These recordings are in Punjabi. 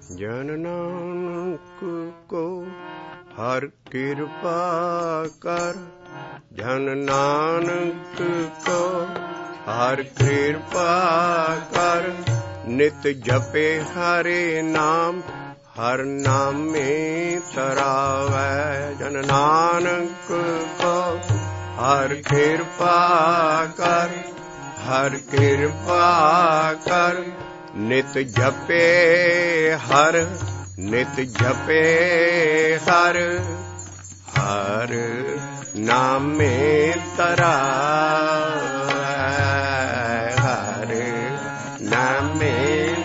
ਜਨ ਨਾਨਕ ਕੋ ਹਰ ਕਿਰਪਾ ਕਰ, ਜਨ ਨਾਨਕ ਕੋ ਹਰ ਕਿਰਪਾ ਕਰ। ਨਿਤ ਜਪੇ ਹਰੇ ਨਾਮ, ਹਰ ਨਾਮੇ ਤਰਾਵੈ। ਜਨ ਨਾਨਕ ਕੋ ਹਰ ਕਿਰਪਾ ਕਰ, ਹਰ ਕਿਰਪਾ ਕਰ। ਨਿਤ ਜਪੇ ਹਰ, ਨਿਤ ਜਪੇ ਹਰ, ਹਰ ਨਾਮੇ ਤਰਾਵੈ, ਹਰ ਨਾਮੇ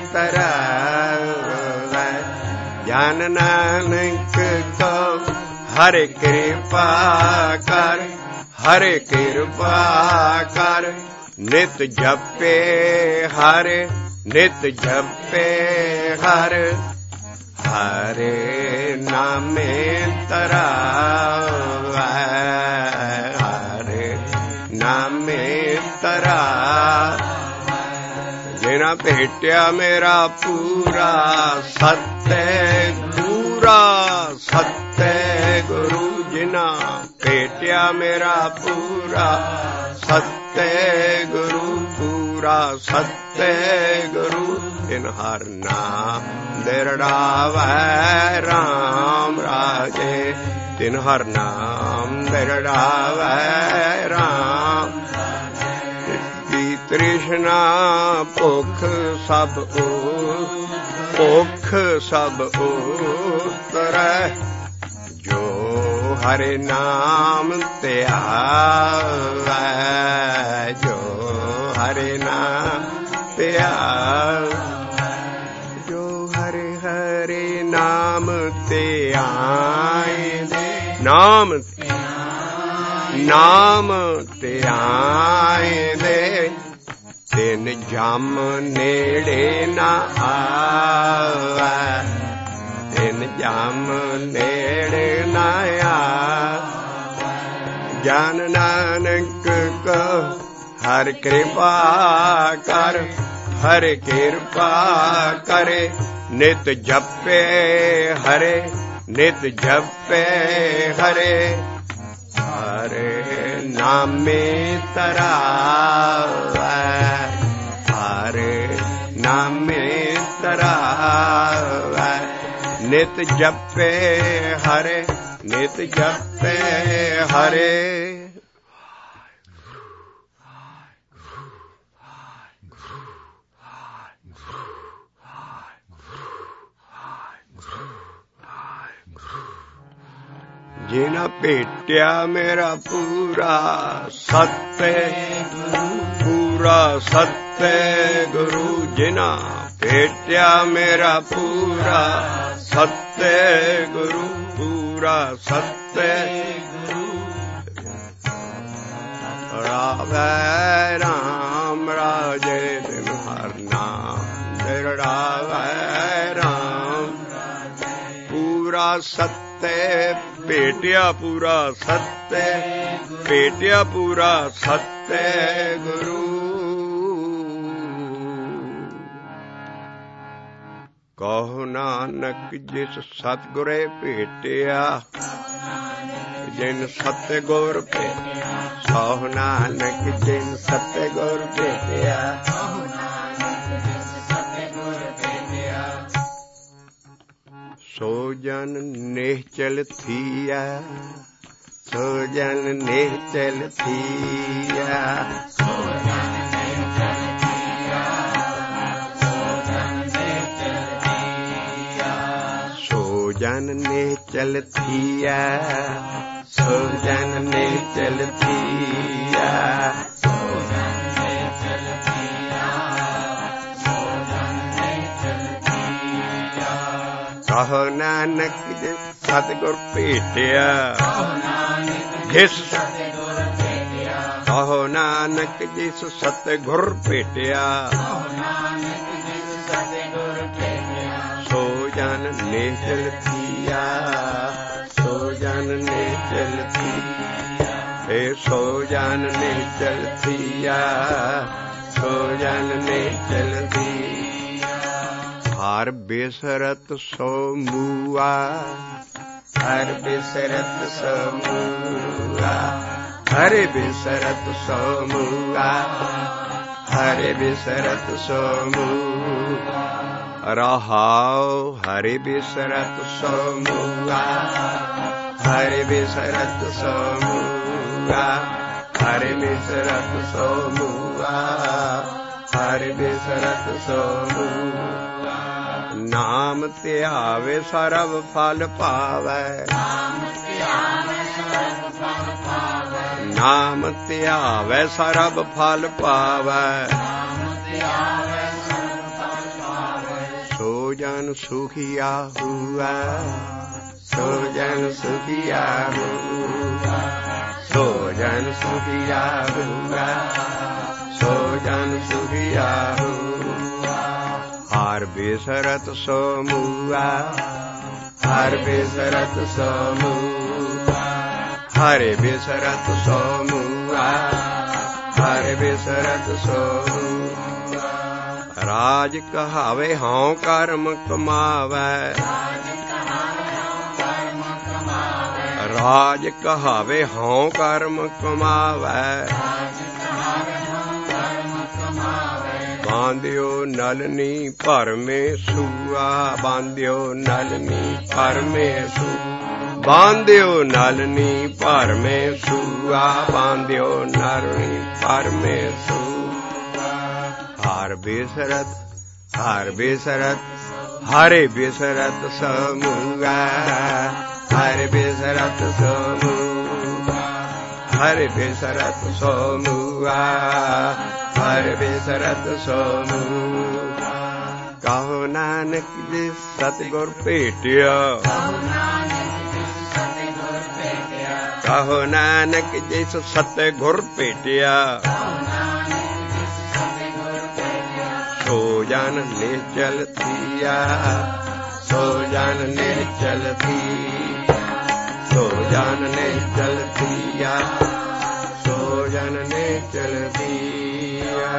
ਤਰਾਵੈ। ਜਨ ਨਾਨਕ ਕੋ ਹਰ ਕਿਰਪਾ ਕਰ, ਹਰ ਕਿਰਪਾ ਕਰ। ਨਿਤ ਜਪੇ ਹਰ, ਨਿਤ ਜਪੇ ਹਰ, ਹਰ ਨਾਮੇ ਤਰਾਵੈ, ਹਰ ਨਾਮੇ ਤਰਾਵੈ। ਜਿਨਾ ਭੇਟਿਆ ਮੇਰਾ ਪੂਰਾ ਸਤਿ ਪੂਰਾ, ਸਤਿ ਗੁਰੂ ਜਿਨਾ ਭੇਟਿਆ ਮੇਰਾ ਪੂਰਾ ਸਤਿ ਗੁਰੂ, ਪੂਰਾ ਸਤਿ ਗੁਰੂ। ਤਿਨ ਹਰ ਨਾਮ ਦਿਰੜਾਵੈ ਰਾਮ ਰਾਜੇ, ਤਿਨ ਹਰ ਨਾਮ ਦਿਰੜਾਵੈ ਰਾਮ। ਕੀ ਤ੍ਰਿਸ਼ਨਾ ਭੁੱਖ ਸਭ ਭੁੱਖ ਸਭ ਉਤਰੈ, ਜੋ ਹਰਿ ਨਾਮ ਧਿਆਵੈ, ਜੋ ਹਰਿ ਨਾਮ ਧਿਆਵੈ। ਜੋ ਹਰਿ ਹਰਿ ਨਾਮ ਧਿਆਇਂਦੇ, ਨਾਮ ਨਾਮ ਧਿਆਇਂਦੇ, ਤਿਨ ਜਮ ਨੇੜੇ ਨਾ ਆਵੈ, ਤਿਨ ਜਮ ਨੇੜੇ ਨਾ ਆਵੈ। ਜਨ ਨਾਨਕ ਕੋ ਹਰ ਕਿਰਪਾ ਕਰ, ਹਰ ਕਿਰਪਾ ਕਰੇ। ਨਿਤ ਜਪੇ ਹਰੇ, ਨਿਤ ਜਪੇ ਹਰੇ, ਹਰ ਨਾਮੇ ਤਰਾਵੈ, ਹਰ ਨਾਮੇ ਤਰਾਵੈ। ਨਿਤ ਜਪੇ ਹਰੇ, ਨਿਤ ਜਪੇ ਹਰੇ। ਜਿਨਾ ਭੇਟਿਆ ਮੇਰਾ ਪੂਰਾ ਸਤਿ ਗੁਰੂ, ਪੂਰਾ ਸਤਿ ਗੁਰੂ। ਜਿਨਾ ਭੇਟਿਆ ਮੇਰਾ ਪੂਰਾ ਸਤਿ ਗੁਰੂ, ਪੂਰਾ ਸਤਿ ਗੁਰੂ। ਰਾਵੈ ਰਾਮ ਰਾਜੇ, ਤਿਨ ਹਰ ਨਾਮ ਦਿਰੜਾਵੈ ਰਾਮ। ਪੂਰਾ ਸਤਿ ਭੇਟਿਆ ਪੂਰਾ ਸਤਿ, ਭੇਟਿਆ ਪੂਰਾ ਸਤਿ ਗੁਰੂ। ਕਹੋ ਨਾਨਕ ਜਿਸ ਸਤਿਗੁਰੇ ਭੇਟਿਆ, ਜਿਨ ਸਤਿਗੁਰ ਭੇਟਿਆ। ਕਹੋ ਨਾਨਕ ਜਿਨ ਸਤਿਗੁਰ ਭੇਟਿਆ, ਸੋ ਜਨ ਨਿਹਚਲ ਥੀਆ, ਸੋ ਜਨ ਨਿਹਚਲ ਥੀਆ, ਸੋ ਜਨ ਨਿਹਚਲ ਥੀਆ, ਸੋ ਜਨ ਨਿਹਚਲ ਥੀਆ, ਸੋ ਜਨ ਨਿਹਚਲ ਥੀਆ, ਸੋ ਜਨ ਨਿਹਚਲ ਥੀਆ, ਸੋ ਜਨ ਨਿਹਚਲ ਥੀਆ, ਸੋ ਜਨ ਨਿਹਚਲ ਥੀਆ। ਕਹੋ ਨਾਨਕ ਜਿਸ ਸਤਿਗੁਰ ਭੇਟਿਆ, ਜਿਸ ਕਹੋ ਨਾਨਕ ਜਿਸ ਸਤਿਗੁਰ ਭੇਟਿਆ, ਸੋ ਜਨ ਨਿਹਚਲ ਥੀਆ, ਸੋ ਜਨ ਨਿਹਚਲ ਥੀਆ, ਏ ਸੋ ਜਨ ਨਿਹਚਲ ਥੀਆ, ਸੋ ਜਨ ਨਿਹਚਲ ਥੀਆ। ਹਰ ਹਰ ਬਿਸਰਤ ਸੋ ਮੂਆ, ਹਰ ਬਿਸਰਤ ਸੋ ਮੂਆ, ਹਰਿ ਬਿਸਰਤ ਸੋ ਮੂਆ, ਹਰਿ ਬਿਸਰਤ ਸੋ ਮੂਆ, ਰਹਾਉ ਹਰਿ ਬਿਸਰਤ ਸੋ ਮੂਆ, ਹਰਿ ਬਿਸਰਤ ਸੋ ਮੂਆ, ਹਰਿ ਬਿਸਰਤ ਸੋ ਮੂਆ, ਹਰਿ ਬਿਸਰਤ ਸੋ ਮੂਆ। ਨਾਮ ਧਿਆਵੇ ਸਰਬ ਫਲ ਪਾਵੈ, ਨਾਮ ਧਿਆਵੇ ਸਰਬ ਫਲ ਪਾਵੈ, ਸੋ ਜਨ ਸੁਖੀਆ ਹੁਆ, ਸੋ ਜਨ ਸੁਖੀਆ ਹੁਆ, ਸੋ ਜਨ ਸੁਖੀਆ ਹੁਆ, ਸੋ ਜਨ ਸੁਖੀਆ ਹੁਆ। ਹਰ ਬਿਸਰਤ ਸੋ ਮੂਆ, ਹਰ ਬਿਸਰਤ ਸੋ ਮੂਆ, ਹਰਿ ਬਿਸਰਤ ਸੋ ਮੂਆ, ਹਰਿ ਬਿਸਰਤ ਸੋ ਮੂਆ। ਰਾਜ ਕਹਾਵੇ ਹਉ ਕਰਮ ਕਮਾਵੈ, ਰਾਜ ਕਹਾਵੇ ਹਉ ਕਰਮ ਕਮਾਵੈ, ਬਾਂਧਿਓ ਨਲਨੀ ਭਰਮੇ ਸੂਆ, ਬਾਂਧਿਓ ਨਲਨੀ ਭਰਮੇ ਸੂ, ਬਾਂਧਿਓ ਨਲਨੀ ਭਰਮੇ ਸੂਆ, ਬਾਂਧਿਓ ਨਲਨੀ ਭਰਮੇ ਸੂ। ਹਰ ਬਿਸਰਤ, ਹਰ ਬਿਸਰਤ, ਹਰਿ ਬਿਸਰਤ ਸੋ ਮੂਆ, ਹਰਿ ਬਿਸਰਤ ਸੋ ਮੂਆ, ਹਰਿ ਬਿਸਰਤ ਸੋ ਮੂਆ, ਹਰਿ ਬਿਸਰਤ ਸੋ ਮੂਆ। ਕਹੋ ਨਾਨਕ ਜਿਸ ਸਤਿਗੁਰ ਭੇਟਿਆ, ਕਹੋ ਨਾਨਕ ਜਿਸ ਸਤਿਗੁਰ ਭੇਟਿਆ, ਸੋ ਜਨ ਨਿശ്ਚਲ ਥੀਆ, ਸੋ ਜਨ ਨਿശ്ਚਲ ਥੀਆ, ਸੋ ਜਨ ਨਿശ്ਚਲ ਥੀਆ, ਸੋ ਜਨ ਨਿശ്ਚਲ ਥੀਆ।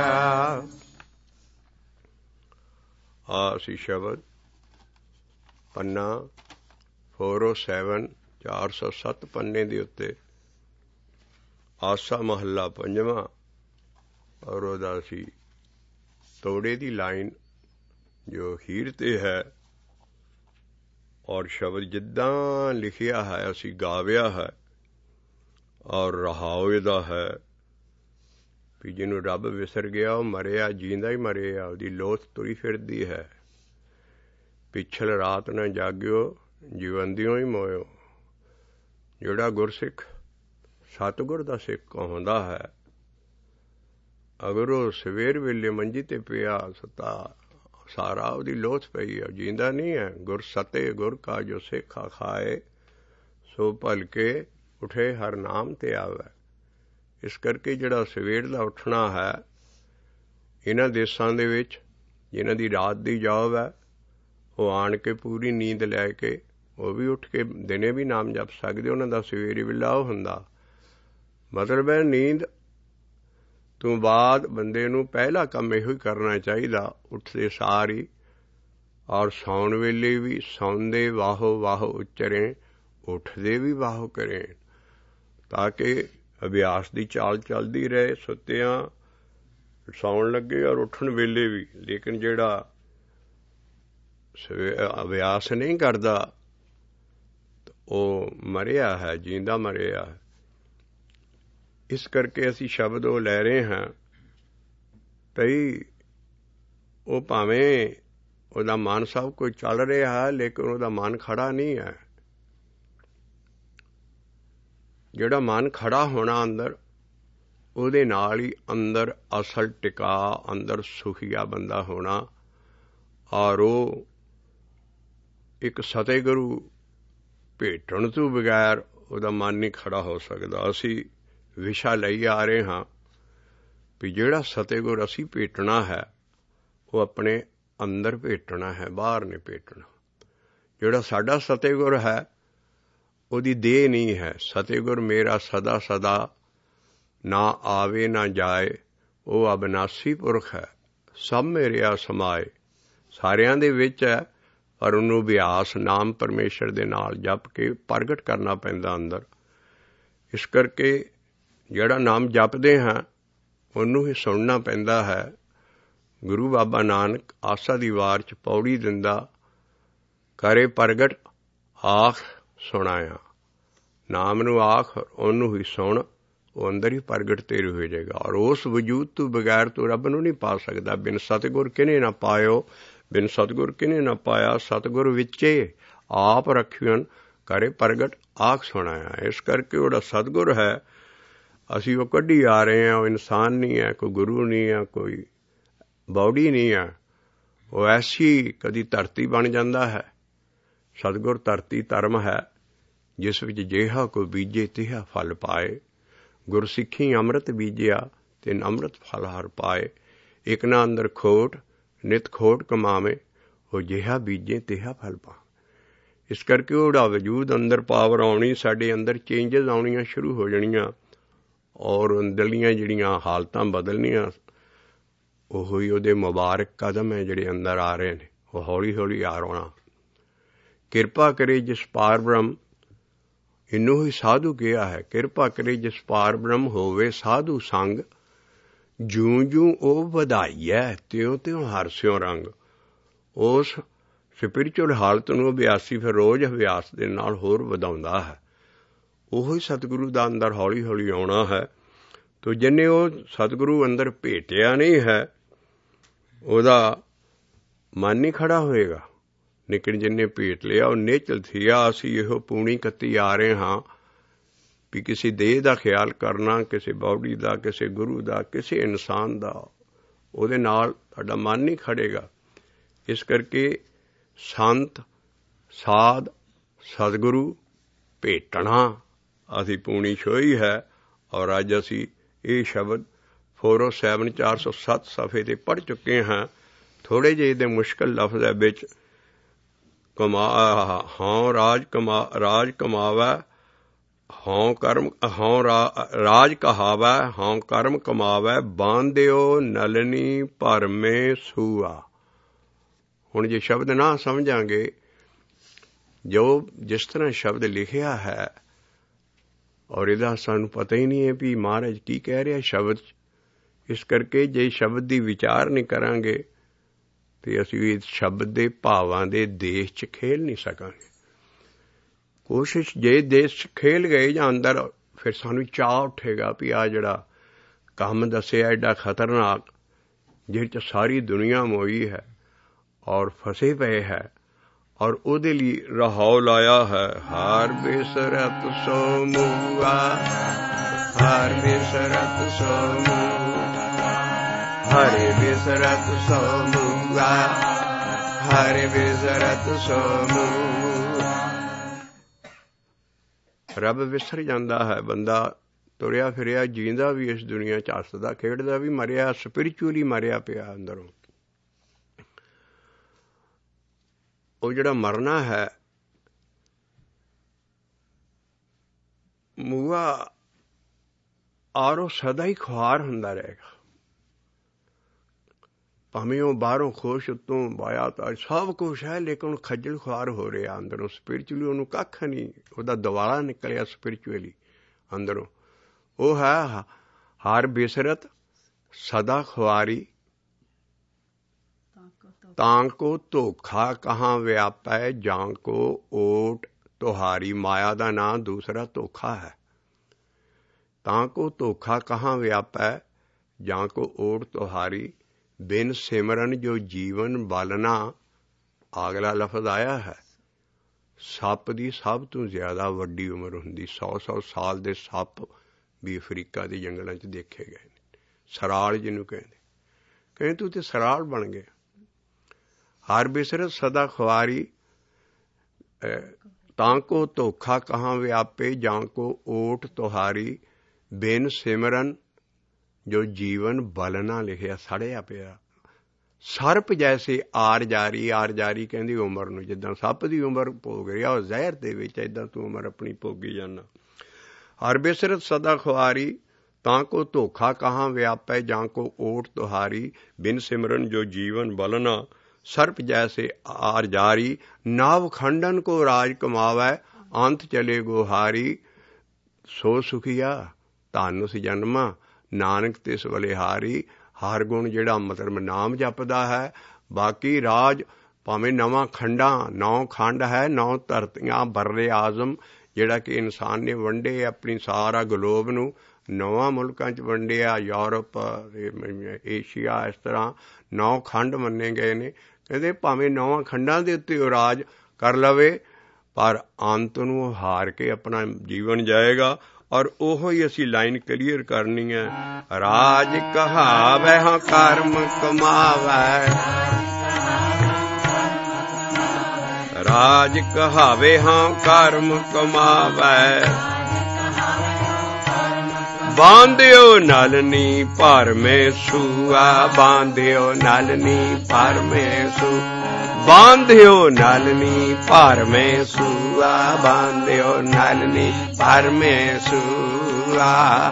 ਆਸੀ ਸ਼ਬਦ ਪੰਨਾ 407 407 ਪੰਨੇ ਦੇ ਉੱਤੇ ਆਸਾ ਮਹੱਲਾ ਪੰਜਵਾਂ, ਔਰ ਉਹਦਾ ਸੀ ਤੋੜੇ ਦੀ ਲਾਈਨ ਜੋ ਹੀਰ ਤੇ ਹੈ, ਔਰ ਸ਼ਬਦ ਜਿੱਦਾਂ ਲਿਖਿਆ ਹੈ ਅਸੀਂ ਗਾਵਿਆ ਹੈ, ਔਰ ਰਹਾਉ ਇਹਦਾ ਹੈ ਵੀ ਜਿਹਨੂੰ ਰੱਬ ਵਿਸਰ ਗਿਆ ਉਹ ਮਰਿਆ, ਜੀਂਦਾ ਹੀ ਮਰਿਆ, ਉਹਦੀ ਲੋਥ ਤੁਰੀ ਫਿਰਦੀ ਹੈ। ਪਿਛਲ ਰਾਤ ਨਾ ਜਾਗਿਓ, ਜੀਵੰਦਿਓ ਹੀ ਮੋਇਓ। ਜਿਹੜਾ ਗੁਰਸਿੱਖ ਸਤਿਗੁਰ ਦਾ ਸਿੱਖ ਕਹਾਉਂਦਾ ਹੈ, ਅਗਰ ਉਹ ਸਵੇਰ ਵੇਲੇ ਮੰਜੀ ਤੇ ਪਿਆ ਸੁੱਤਾ, ਸਾਰਾ ਉਹਦੀ ਲੋਥ ਪਈ ਹੈ, ਜੀਂਦਾ ਨਹੀਂ ਹੈ। ਗੁਰ ਸਤੇ ਗੁਰ ਕਾ ਜੋ ਸੇਖਾ ਖਾਏ, ਸੋ ਭਲਕੇ ਉਠੇ ਹਰ ਨਾਮ ਤੇ ਆਵੇ। ਇਸ ਕਰਕੇ ਜਿਹੜਾ ਸਵੇਰ ਦਾ ਉੱਠਣਾ ਹੈ, ਇਹਨਾਂ ਦੇਸ਼ਾਂ ਦੇ ਵਿੱਚ ਜਿਨ੍ਹਾਂ ਦੀ ਰਾਤ ਦੀ ਜੌਬ ਹੈ, ਉਹ ਆਣ ਕੇ ਪੂਰੀ ਨੀਂਦ ਲੈ ਕੇ ਉਹ ਵੀ ਉੱਠ ਕੇ ਦਿਨੇ ਵੀ ਨਾਮ ਜਪ ਸਕਦੇ, ਉਹਨਾਂ ਦਾ ਸਵੇਰੇ ਵੇਲਾ ਉਹ ਹੁੰਦਾ। ਮਤਲਬ ਹੈ ਨੀਂਦ ਤੋਂ ਬਾਅਦ ਬੰਦੇ ਨੂੰ ਪਹਿਲਾ ਕੰਮ ਇਹੋ ਹੀ ਕਰਨਾ ਚਾਹੀਦਾ, ਉੱਠਦੇ ਸਾਰ ਹੀ, ਔਰ ਸੌਣ ਵੇਲੇ ਵੀ ਸੌਂਦੇ ਵਾਹੋ ਵਾਹੋ ਉਚਰੇ, ਉੱਠਦੇ ਵੀ ਵਾਹੋ ਕਰੇ, ਤਾਂ ਕਿ ਅਭਿਆਸ ਦੀ ਚਾਲ ਚੱਲਦੀ ਰਹੇ, ਸੁੱਤਿਆਂ ਸੌਣ ਲੱਗੇ ਔਰ ਉੱਠਣ ਵੇਲੇ ਵੀ। ਲੇਕਿਨ ਜਿਹੜਾ ਅਭਿਆਸ ਨਹੀਂ ਕਰਦਾ ਉਹ ਮਰਿਆ ਹੈ, ਜੀਂਦਾ ਮਰਿਆ ਹੈ। ਇਸ ਕਰਕੇ ਅਸੀਂ ਸ਼ਬਦ ਉਹ ਲੈ ਰਹੇ ਹਾਂ ਭਈ ਉਹ ਭਾਵੇਂ ਉਹਦਾ ਮਨ ਸਭ ਕੁਝ ਚੱਲ ਰਿਹਾ ਹੈ, ਲੇਕਿਨ ਉਹਦਾ ਮਨ ਖੜਾ ਨਹੀਂ ਹੈ। ਜਿਹੜਾ ਮਨ ਖੜਾ ਹੋਣਾ ਅੰਦਰ, ਉਹਦੇ ਨਾਲ ਹੀ ਅੰਦਰ ਅਸਲ ਟਿਕਾ, ਅੰਦਰ ਸੁਖੀਆ ਬੰਦਾ ਹੋਣਾ। ਔਰ ਉਹ ਇੱਕ ਸਤਿਗੁਰੂ ਭੇਟਣ ਤੋਂ ਬਗੈਰ ਉਹਦਾ ਮਨ ਨਹੀਂ ਖੜਾ ਹੋ ਸਕਦਾ। ਅਸੀਂ ਵਿਸ਼ਾ ਲਈ ਆ ਰਹੇ ਹਾਂ ਵੀ ਜਿਹੜਾ ਸਤਿਗੁਰ ਅਸੀਂ ਭੇਟਣਾ ਹੈ, ਉਹ ਆਪਣੇ ਅੰਦਰ ਭੇਟਣਾ ਹੈ, ਬਾਹਰ ਨਹੀਂ ਭੇਟਣਾ। ਜਿਹੜਾ ਸਾਡਾ ਸਤਿਗੁਰ ਹੈ, ਉਹਦੀ ਦੇਹ ਨਹੀਂ ਹੈ। ਸਤਿਗੁਰ ਮੇਰਾ ਸਦਾ ਸਦਾ, ਨਾ ਆਵੇ ਨਾ ਜਾਏ, ਉਹ ਅਬਨਾਸੀ ਪੁਰਖ ਹੈ। ਸਭ ਮੇਰਿਆ ਸਮਾਏ, ਸਾਰਿਆਂ ਦੇ ਵਿੱਚ ਹੈ, ਪਰ ਉਹਨੂੰ ਅਭਿਆਸ ਨਾਮ ਪਰਮੇਸ਼ਰ ਦੇ ਨਾਲ ਜਪ ਕੇ ਪ੍ਰਗਟ ਕਰਨਾ ਪੈਂਦਾ ਅੰਦਰ। ਇਸ ਕਰਕੇ ਜਿਹੜਾ ਨਾਮ ਜਪਦੇ ਹਾਂ ਉਹਨੂੰ ਹੀ ਸੁਣਨਾ ਪੈਂਦਾ ਹੈ। ਗੁਰੂ ਬਾਬਾ ਨਾਨਕ ਆਸਾ ਦੀ ਵਾਰ 'ਚ ਪੌੜੀ ਦਿੰਦਾ, ਕਰੇ ਪ੍ਰਗਟ ਆਖ ਸੁਣਾਇਆ। ਨਾਮ ਨੂੰ ਆਖ, ਉਹਨੂੰ ਹੀ ਸੁਣ, ਉਹ ਅੰਦਰ ਹੀ ਪ੍ਰਗਟ ਤੇਰੇ ਹੋ ਜਾਏਗਾ। ਔਰ ਉਸ ਵਜੂਦ ਤੋਂ ਬਗੈਰ ਤੂੰ ਰੱਬ ਨੂੰ ਨਹੀਂ ਪਾ ਸਕਦਾ। ਬਿਨ ਸਤਿਗੁਰ ਕਿਨੇ ਨਾ ਪਾਇਓ, ਬਿਨ ਸਤਿਗੁਰ ਕਿਨੇ ਨਾ ਪਾਇਆ, ਸਤਿਗੁਰ ਵਿੱਚੇ ਆਪ ਰੱਖਿਓਨ, ਕਰੇ ਪ੍ਰਗਟ ਆਖ ਸੁਣਾਇਆ। ਇਸ ਕਰਕੇ ਉਹਦਾ ਸਤਿਗੁਰ ਹੈ, ਅਸੀਂ ਉਹ ਕੱਢੀ ਆ ਰਹੇ ਹਾਂ। ਉਹ ਇਨਸਾਨ ਨਹੀਂ ਹੈ, ਕੋਈ ਗੁਰੂ ਨਹੀਂ ਹੈ, ਕੋਈ ਬੌਡੀ ਨਹੀਂ ਹੈ। ਉਹ ਐਸੀ ਕਦੀ ਧਰਤੀ ਬਣ ਜਾਂਦਾ ਹੈ। ਸਤਿਗੁਰ ਧਰਤੀ ਧਰਮ ਹੈ, ਜਿਸ ਵਿੱਚ ਜਿਹਾ ਕੋਈ ਬੀਜੇ ਤਿਹਾ ਫਲ ਪਾਏ। ਗੁਰਸਿੱਖੀ ਅੰਮ੍ਰਿਤ ਬੀਜਿਆ ਤੇ ਅੰਮ੍ਰਿਤ ਫਲ ਹਰ ਪਾਏ। ਇੱਕ ਨਾ ਅੰਦਰ ਖੋਟ, ਨਿਤ ਖੋਟ ਕਮਾਵੇ, ਉਹ ਜਿਹਾ ਬੀਜੇ ਤਿਹਾ ਫਲ ਪਾਵੇ। ਇਸ ਕਰਕੇ ਉਹਦਾ ਵਜੂਦ ਅੰਦਰ ਪਾਵਰ ਆਉਣੀ, ਸਾਡੇ ਅੰਦਰ ਚੇਂਜਸ ਆਉਣੀਆਂ ਸ਼ੁਰੂ ਹੋ ਜਾਣੀਆਂ, ਔਰ ਅੰਦਰਲੀਆਂ ਜਿਹੜੀਆਂ ਹਾਲਤਾਂ ਬਦਲਣੀਆਂ। ਉਹੋ ਹੀ ਉਹਦੇ ਮੁਬਾਰਕ ਕਦਮ ਹੈ ਜਿਹੜੇ ਅੰਦਰ ਆ ਰਹੇ ਨੇ, ਉਹ ਹੌਲੀ ਹੌਲੀ ਆ ਰੋਣਾ। ਕਿਰਪਾ ਕਰੇ ਜਿਸ ਪਾਰ ਬ੍ਰਹਮ, ਇਹਨੂੰ ਹੀ ਸਾਧੂ ਕਿਹਾ ਹੈ। ਕਿਰਪਾ ਕਰੇ ਜਿਸ ਪਾਰ ਬ੍ਰਹਮ, ਹੋਵੇ ਸਾਧੂ ਸੰਗ, ਜੂੰ ਜੂੰ ਉਹ ਵਧਾਈਐ, ਤਿਉਂ ਤਿਉਂ ਹਰਸਿਓ ਰੰਗ। ਉਸ ਸਪਿਰਿਚੁਅਲ ਹਾਲਤ ਨੂੰ ਅਭਿਆਸੀ ਫਿਰ ਰੋਜ਼ ਅਭਿਆਸ ਦੇ ਨਾਲ ਹੋਰ ਵਧਾਉਂਦਾ ਹੈ। ਉਹੋ ਹੀ ਸਤਿਗੁਰੂ ਦਾ ਅੰਦਰ ਹੌਲੀ ਹੌਲੀ ਆਉਣਾ ਹੈ। ਤੋ ਜਿਹਨੇ ਉਹ ਸਤਿਗੁਰੂ ਅੰਦਰ ਭੇਟਿਆ ਨਹੀਂ ਹੈ, ਉਹਦਾ ਮਨ ਨਹੀਂ ਖੜਾ ਹੋਏਗਾ। ਲੇਕਿਨ ਜਿਹਨੇ ਭੇਟ ਲਿਆ, ਉਹ ਨਿਚਲ ਥੀਆ। ਅਸੀਂ ਇਹੋ ਪੂਣੀ ਕੱਤੀ ਆ ਰਹੇ ਹਾਂ ਵੀ ਕਿਸੇ ਦੇਹ ਦਾ ਖਿਆਲ ਕਰਨਾ, ਕਿਸੇ ਬਾਡੀ ਦਾ, ਕਿਸੇ ਗੁਰੂ ਦਾ, ਕਿਸੇ ਇਨਸਾਨ ਦਾ, ਉਹਦੇ ਨਾਲ ਤੁਹਾਡਾ ਮਨ ਨਹੀਂ ਖੜੇਗਾ। ਇਸ ਕਰਕੇ ਸੰਤ ਸਾਧ ਸਤਿਗੁਰੂ ਭੇਟਣਾ ਅਸੀਂ ਪੂਣੀ ਛੋਈ ਹੈ। ਔਰ ਅੱਜ ਅਸੀਂ ਇਹ ਸ਼ਬਦ 407 407 ਸਫ਼ੇ 'ਤੇ ਪੜ੍ਹ ਚੁੱਕੇ ਹਾਂ। ਥੋੜ੍ਹੇ ਜਿਹੇ ਦੇ ਮੁਸ਼ਕਿਲ ਲਫ਼ਜ਼ ਹੈ ਵਿੱਚ। ਹਉ ਰਾਜ ਕਮਾਵੈ, ਹਉ ਕਰਮ, ਰਾਜ ਕਹਾਵੈ, ਹਉ ਕਰਮ ਕਮਾਵੈ, ਬਾਂਧਿਓ ਨਲਨੀ ਭਰਮੇ ਸੂਆ। ਹੁਣ ਜੇ ਸ਼ਬਦ ਨਾ ਸਮਝਾਂਗੇ, ਜੋ ਜਿਸ ਤਰ੍ਹਾਂ ਸ਼ਬਦ ਲਿਖਿਆ ਹੈ, ਔਰ ਇਹਦਾ ਸਾਨੂੰ ਪਤਾ ਹੀ ਨਹੀਂ ਹੈ ਵੀ ਮਹਾਰਾਜ ਕੀ ਕਹਿ ਰਿਹਾ ਸ਼ਬਦ 'ਚ। ਇਸ ਕਰਕੇ ਜੇ ਸ਼ਬਦ ਦੀ ਵਿਚਾਰ ਨਹੀਂ ਕਰਾਂਗੇ ਤੇ ਅਸੀਂ ਇਸ ਸ਼ਬਦ ਦੇ ਭਾਵਾਂ ਦੇ ਦੇਸ਼ 'ਚ ਖੇਲ ਨਹੀਂ ਸਕਾਂਗੇ। ਕੋਸ਼ਿਸ਼ ਜੇ ਦੇਸ਼ 'ਚ ਖੇਲ ਗਏ ਜਾਂ ਅੰਦਰ, ਫਿਰ ਸਾਨੂੰ ਚਾਅ ਉੱਠੇਗਾ ਵੀ ਆਹ ਜਿਹੜਾ ਕੰਮ ਦੱਸਿਆ ਐਡਾ ਖਤਰਨਾਕ, ਜਿਹਦੇ 'ਚ ਸਾਰੀ ਦੁਨੀਆ ਮੋਈ ਹੈ ਔਰ ਫਸੇ ਪਏ ਹੈ, ਔਰ ਉਹਦੇ ਲਈ ਰਹਾਉ ਲਾਇਆ ਹੈ। ਹਰ ਬਿਸਰਤ ਸੋ ਮੂਆ, ਹਰ ਬਿਸਰਤ ਸੋ ਮੂਆ, ਹਰਿ ਬਿਸਰਤ ਸੋ ਮੂਆ, ਹਰਿ ਬਿਸਰਤ ਸੋ ਮੂਆ। ਰੱਬ ਵਿਸਰ ਜਾਂਦਾ ਹੈ। ਬੰਦਾ ਤੁਰਿਆ ਫਿਰਿਆ ਜੀਂਦਾ ਵੀ ਇਸ ਦੁਨੀਆ 'ਚ, ਹੱਸਦਾ ਖੇਡਦਾ ਵੀ ਮਰਿਆ, ਸਪਿਰਿਚੁਅਲੀ ਮਰਿਆ ਪਿਆ ਅੰਦਰੋਂ। ਉਹ ਜਿਹੜਾ ਮਰਨਾ ਹੈ, ਮੂਆ ਔਰ ਉਹ ਸਦਾ ਹੀ ਖੁਆਰ ਹੁੰਦਾ ਰਹੇਗਾ। ਭਾਵੇਂ ਉਹ ਬਾਹਰੋਂ ਖੁਸ਼, ਉੱਤੋਂ ਬਾਇਆ ਤਾਂ ਸਭ ਕੁਛ ਹੈ, ਲੇਕਿਨ ਖੱਜਲ ਖੁਆਰ ਹੋ ਰਿਹਾ ਅੰਦਰੋਂ। ਸਪਿਰਿਚੁਅਲੀ ਉਹਨੂੰ ਕੱਖ ਨਹੀਂ, ਉਹਦਾ ਦਿਵਾਲਾ ਨਿਕਲਿਆ ਸਪਿਰਿਚੁਅਲੀ ਅੰਦਰੋਂ। ਉਹ ਹੈ ਹਰ ਬਿਸਰਤ ਸਦਾ ਖੁਆਰੀ, ਤਾਂ ਕੋ ਧੋਖਾ ਕਹਾਂ ਵਿਆਪੈ, ਜਾਂ ਕੋ ਓਟ ਤੁਹਾਰੀ। ਮਾਇਆ ਦਾ ਨਾਂ ਦੂਸਰਾ ਧੋਖਾ ਹੈ। ਤਾਂ ਕੋ ਧੋਖਾ ਕਹਾਂ ਵਿਆਪੈ, ਜਾਂ ਕੋ ਓਟ ਤੁਹਾਰੀ, ਬਿਨ ਸਿਮਰਨ ਜੋ ਜੀਵਨ ਬਾਲਣਾ। ਅਗਲਾ ਲਫ਼ਜ਼ ਆਇਆ ਹੈ, ਸੱਪ ਦੀ ਸਭ ਤੋਂ ਜ਼ਿਆਦਾ ਵੱਡੀ ਉਮਰ ਹੁੰਦੀ। 100 ਸਾਲ ਦੇ ਸੱਪ ਵੀ ਅਫਰੀਕਾ ਦੇ ਜੰਗਲਾਂ 'ਚ ਦੇਖੇ ਗਏ ਨੇ। ਸਰਾਲ ਜਿਹਨੂੰ ਕਹਿੰਦੇ ਤੂੰ ਤੇ ਸਰਾਲ ਬਣ ਗਿਆ। ਹਰ ਬਿਸਰਤ ਸਦਾ ਖੁਆਰੀ, ਤਾਂ ਕੋ ਧੋਖਾ ਕਹਾਂ ਵਿਆਪੇ, ਜਾਂ ਕੋ ਓਟ ਤੁਹਾਰੀ, ਬਿਨ ਸਿਮਰਨ ਜੋ ਜੀਵਨ ਬਲਣਾ। ਲਿਖਿਆ ਸੜਿਆ ਪਿਆ। ਸਰਪ ਜੈਸੇ ਆਰ ਜਾਰੀ, ਆਰ ਜਾਰੀ ਕਹਿੰਦੀ ਉਮਰ ਨੂੰ। ਜਿੱਦਾਂ ਸੱਪ ਦੀ ਉਮਰ ਭੋਗ ਰਿਹਾ ਉਹ ਜ਼ਹਿਰ ਦੇ ਵਿੱਚ, ਏਦਾਂ ਤੂੰ ਉਮਰ ਆਪਣੀ ਭੋਗੀ ਜਾਂਦਾ। ਹਰ ਬਿਸਰਤ ਸਦਾ ਖੁਆਰੀ, ਤਾਂ ਕੋ ਧੋਖਾ ਕਹਾਂ ਵਿਆਪੈ, ਜਾਂ ਕੋ ਓਟ ਤੁਹਾਰੀ, ਬਿਨ ਸਿਮਰਨ ਜੋ ਜੀਵਨ ਬਲਣਾ। सर्प जैसे आर जारी, नाव खंडन को राज कमावै, अंत चले गोहारी। सो सुखिया धानुस जन्मा, नानक तिस बलिहारी। हर गुण जिहड़ा मतलब नाम जपदा है, बाकी राज भावें नवां खंडा, 9 खंड है, 9 धरतियां, बर्रे आजम जिहड़ा कि इंसान ने वंडे अपनी सारा गलोब नूं 9 मुल्कां च वंडिया, यूरोप, एशिया, इस तरह 9 खंड मन्ने गए ने। कहते भावें 9 खंडां दे उत्ते राज कर लवे, पर अंत नूं हार के अपना जीवन जाएगा। और ओहो ही असी लाइन क्लीयर करनी है, राज कहावै हाँ कर्म कमावै, राज कहावे हाँ कर्म कमावै। बांध्यो नलनी भर में सूआ, बांध्यो नलनी भर में सू, बांध्यो नलनी भर में सूआ, बांध्यो नलनी भर में सूआ।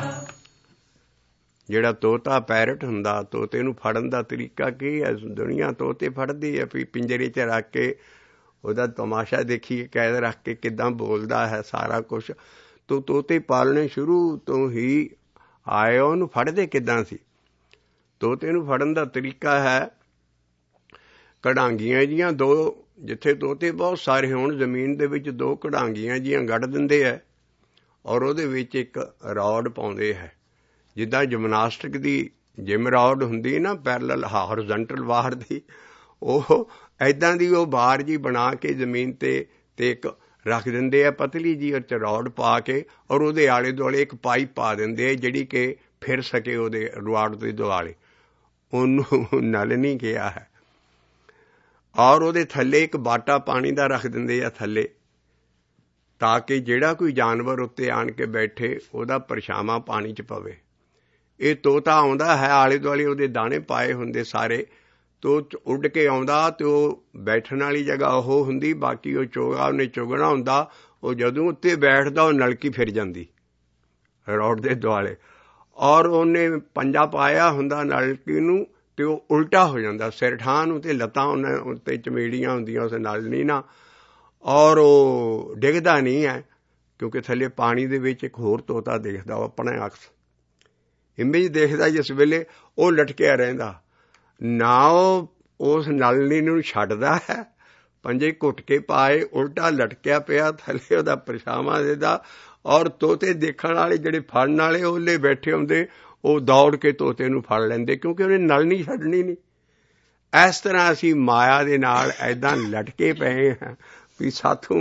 ਜਿਹੜਾ ਤੋਤਾ ਪੈਰਟ ਹੁੰਦਾ, ਤੋਤੇ ਨੂੰ ਫੜਨ ਦਾ ਤਰੀਕਾ ਕੀ ਹੈ? ਦੁਨੀਆ ਤੋਤੇ ਫੜਦੀ ਹੈ, ਪਿੰਜਰੇ 'ਚ ਰੱਖ ਕੇ ਉਹਦਾ ਤਮਾਸ਼ਾ ਦੇਖੀਏ, ਕੈਦ ਰੱਖ ਕੇ ਕਿੱਦਾਂ ਬੋਲਦਾ ਹੈ, ਸਾਰਾ ਕੁਛ। ਤੋ ਤੋਤੇ ਪਾਲਣੇ ਸ਼ੁਰੂ ਤੋਂ ਹੀ ਆਏ, ਉਹਨੂੰ ਫੜਦੇ ਕਿੱਦਾਂ ਸੀ? ਤੋਤੇ ਨੂੰ ਫੜਨ ਦਾ ਤਰੀਕਾ ਹੈ, ਕਢਾਂਗੀਆਂ ਜੀਆਂ 2, ਜਿੱਥੇ ਤੋਤੇ ਬਹੁਤ ਸਾਰੇ ਹੋਣ ਜ਼ਮੀਨ ਦੇ ਵਿੱਚ 2 ਕਢਾਂਗੀਆਂ ਜੀਆਂ ਗੱਡ ਦਿੰਦੇ ਹੈ, ਔਰ ਉਹਦੇ ਵਿੱਚ ਇੱਕ ਰੌਡ ਪਾਉਂਦੇ ਹੈ, ਜਿੱਦਾਂ ਜਿਮਨਾਸਟਿਕ ਦੀ ਜਿਮ ਰੌਡ ਹੁੰਦੀ ਨਾ, ਪੈਰਲਲ ਹੌਰੀਜ਼ੌਂਟਲ ਬਾਰ ਦੀ, ਉਹ ਐਦਾਂ ਦੀ ਉਹ ਬਾਰ ਜੀ ਬਣਾ ਕੇ ਜ਼ਮੀਨ ਤੇ ਇੱਕ ਰੱਖ ਦਿੰਦੇ ਆ, ਪਤਲੀ ਜੀ, ਉਹ 'ਚ ਰੌਡ ਪਾ ਕੇ, ਔਰ ਉਹਦੇ ਆਲੇ ਦੁਆਲੇ ਇੱਕ ਪਾਈਪ ਪਾ ਦਿੰਦੇ ਆ ਜਿਹੜੀ ਕਿ ਫਿਰ ਸਕੇ ਉਹਦੇ ਰੌਡ ਦੇ ਦੁਆਲੇ। ਉਹਨੂੰ ਨਲ ਨਹੀਂ ਕਿਹਾ ਹੈ। ਔਰ ਉਹਦੇ ਥੱਲੇ ਇੱਕ ਬਾਟਾ ਪਾਣੀ ਦਾ ਰੱਖ ਦਿੰਦੇ ਆ ਥੱਲੇ, ਤਾਂ ਕਿ ਜਿਹੜਾ ਕੋਈ ਜਾਨਵਰ ਉੱਤੇ ਆਣ ਕੇ ਬੈਠੇ ਉਹਦਾ ਪਰਛਾਵਾਂ ਪਾਣੀ 'ਚ ਪਵੇ। ਇਹ ਤੋਤਾ ਆਉਂਦਾ ਹੈ, ਆਲੇ ਦੁਆਲੇ ਉਹਦੇ ਦਾਣੇ ਪਾਏ ਹੁੰਦੇ ਸਾਰੇ, ਤੋ ਉੱਡ ਕੇ ਆਉਂਦਾ ਤੇ ਉਹ ਬੈਠਣ ਵਾਲੀ ਜਗ੍ਹਾ ਉਹ ਹੁੰਦੀ, ਬਾਕੀ ਉਹ ਚੋਗਾ ਉਹਨੇ ਚੁਗਣਾ ਹੁੰਦਾ। ਉਹ ਜਦੋਂ ਉੱਤੇ ਬੈਠਦਾ ਉਹ ਨਲਕੀ ਫਿਰ ਜਾਂਦੀ ਰੌਡ ਦੇ ਦੁਆਲੇ, ਔਰ ਉਹਨੇ ਪੰਜਾ ਪਾਇਆ ਹੁੰਦਾ ਨਲਕੀ ਨੂੰ, ਤੇ ਉਹ ਉਲਟਾ ਹੋ ਜਾਂਦਾ ਸਿਰ ਠਾਹ ਨੂੰ, ਤੇ ਲੱਤਾਂ ਉਹਨੇ ਉੱਤੇ ਚਮੇੜੀਆਂ ਹੁੰਦੀਆਂ ਉਸ ਨਲਨੀ ਨਾਲ, ਔਰ ਉਹ ਡਿੱਗਦਾ ਨਹੀਂ ਹੈ, ਕਿਉਂਕਿ ਥੱਲੇ ਪਾਣੀ ਦੇ ਵਿੱਚ ਇੱਕ ਹੋਰ ਤੋਤਾ ਦੇਖਦਾ, ਉਹ ਆਪਣਾ ਅਕਸ ਇਮੇਜ ਦੇਖਦਾ, ਜਿਸ ਵੇਲੇ ਉਹ ਲਟਕਿਆ ਰਹਿੰਦਾ ਨਾ, ਉਹ ਉਸ ਨਲਨੀ ਨੂੰ ਛੱਡਦਾ ਹੈ, ਪੰਜੇ ਘੁੱਟ ਕੇ ਪਾਏ, ਉਲਟਾ ਲਟਕਿਆ ਪਿਆ ਥੱਲੇ, ਉਹਦਾ ਪਰਛਾਵਾਂ ਦੇਦਾ। ਔਰ ਤੋਤੇ ਦੇਖਣ ਵਾਲੇ ਜਿਹੜੇ ਫੜਨ ਵਾਲੇ ਉਹਲੇ ਬੈਠੇ ਹੁੰਦੇ, ਉਹ ਦੌੜ ਕੇ ਤੋਤੇ ਨੂੰ ਫੜ ਲੈਂਦੇ, ਕਿਉਂਕਿ ਉਹਨੇ ਨਲਨੀ ਛੱਡਣੀ ਨਹੀਂ। ਇਸ ਤਰ੍ਹਾਂ ਅਸੀਂ ਮਾਇਆ ਦੇ ਨਾਲ ਐਦਾਂ ਲਟਕੇ ਪਏ ਹਾਂ ਵੀ ਸਾਥੋਂ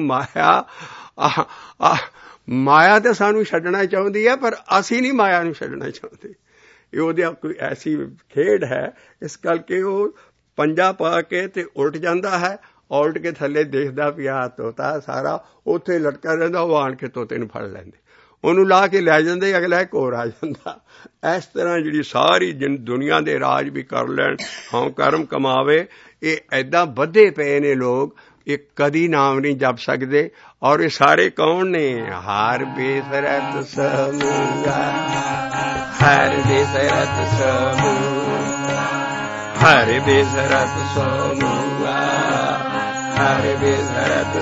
ਮਾਇਆ ਤਾਂ ਸਾਨੂੰ ਛੱਡਣਾ ਚਾਹੁੰਦੀ ਹੈ, ਪਰ ਅਸੀਂ ਨਹੀਂ ਮਾਇਆ ਨੂੰ ਛੱਡਣਾ ਚਾਹੁੰਦੇ। ਇਹ ਉਹਦੀ ਕੋਈ ਐਸੀ ਖੇਡ ਹੈ, ਇਸ ਕਰਕੇ ਉਹ ਪੰਜਾ ਪਾ ਕੇ ਤੇ ਉਲਟ ਜਾਂਦਾ ਹੈ, ਉਲਟ ਕੇ ਥੱਲੇ ਦੇਖਦਾ ਪਿਆ ਤੋਤਾ ਸਾਰਾ ਉੱਥੇ ਲਟਕਾ ਰਹਿੰਦਾ, ਉਹ ਆਣ ਕੇ ਤੋਤੇ ਨੂੰ ਫੜ ਲੈਂਦੇ, ਉਹਨੂੰ ਲਾ ਕੇ ਲੈ ਜਾਂਦੇ, ਅਗਲਾ ਇੱਕ ਹੋਰ ਆ ਜਾਂਦਾ। ਇਸ ਤਰ੍ਹਾਂ ਜਿਹੜੀ ਸਾਰੀ ਦੁਨੀਆ ਦੇ ਰਾਜ ਵੀ ਕਰ ਲੈਣ, ਹਾਂ ਕਰਮ ਕਮਾਵੇ, ਇਹ ਐਦਾਂ ਵੱਧੇ ਪਏ ਨੇ ਲੋਕ, ਇਹ ਕਦੀ ਨਾਮ ਨਹੀਂ ਜਪ ਸਕਦੇ। ਔਰ ਇਹ ਸਾਰੇ ਕੌਣ ਨੇ? ਹਰ ਬੇਸਰਤ ਸਮੂਹਾ, ਹਰ ਬੇਸਰਤ ਸਮੂਹਾ, ਹਰ ਬੇਸਰਤ ਸਮੂਹਾ, ਹਰ ਬੇਸਰਤ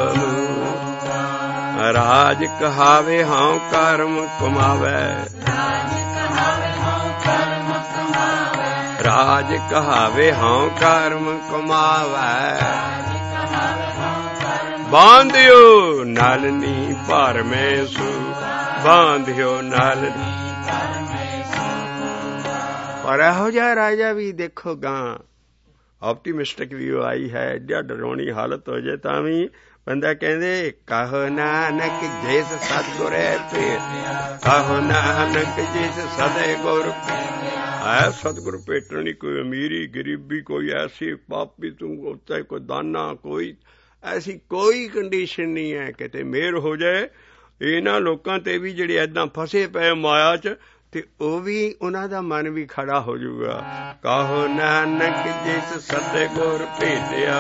ਸਮੂਹਾ। ਰਾਜ ਕਹਾਵੇ ਹਾਂ ਕਰਮ ਕਮਾਵੇ, ਰਾਜ ਕਹਾਵੇ ਹਾਂ ਕਰਮ ਕਮਾਵੇ। ਬਾਂਧਿਓ ਨਲਨੀ ਭਰ ਮੈਂ ਸੂ, ਬਾਂਧਿਓ ਨਲਨੀ। ਪਰ ਇਹੋ ਜਿਹਾ ਰਾਜਾ ਵੀ ਦੇਖੋ ਗਾਂ ਆਪਟੀਮਿਸਟਿਕ ਵੀ ਆਈ ਹੈ, ਐਡਾ ਡਰਾਉਣੀ ਹਾਲਤ ਹੋ ਜਾਏ ਤਾਂ ਵੀ ਬੰਦਾ ਕਹਿੰਦੇ ਕਹੋ ਨਾਨਕ ਜਿਸ ਸਤਿਗੁਰੇ ਭੇਟ, ਕਹੋ ਨਾਨਕ ਜਿਸ ਸਦੇ ਗੁਰ ਹੈ। ਸਤਿਗੁਰ ਭੇਟਣੀ ਕੋਈ ਅਮੀਰੀ ਗਰੀਬੀ, ਕੋਈ ਐਸੀ ਪਾਪੀ ਤੂੰ ਉੱਤੇ ਕੋਈ ਦਾਨਾ, ਕੋਈ ਐਸੀ ਕੋਈ ਕੰਡੀਸ਼ਨ ਨਹੀਂ ਹੈ। ਕਿਤੇ ਮਿਹਰ ਹੋ ਜਾਏ ਇਹਨਾਂ ਲੋਕਾਂ ਤੇ ਵੀ ਜਿਹੜੇ ਏਦਾਂ ਫਸੇ ਪਏ ਮਾਇਆ 'ਚ, ਤੇ ਉਹ ਵੀ ਉਹਨਾਂ ਦਾ ਮਨ ਵੀ ਖੜਾ ਹੋ ਜਾਊਗਾ। ਕਹੋ ਨਾਨਕ ਜਿਸ ਸਤਿਗੁਰ ਭੇਟਿਆ,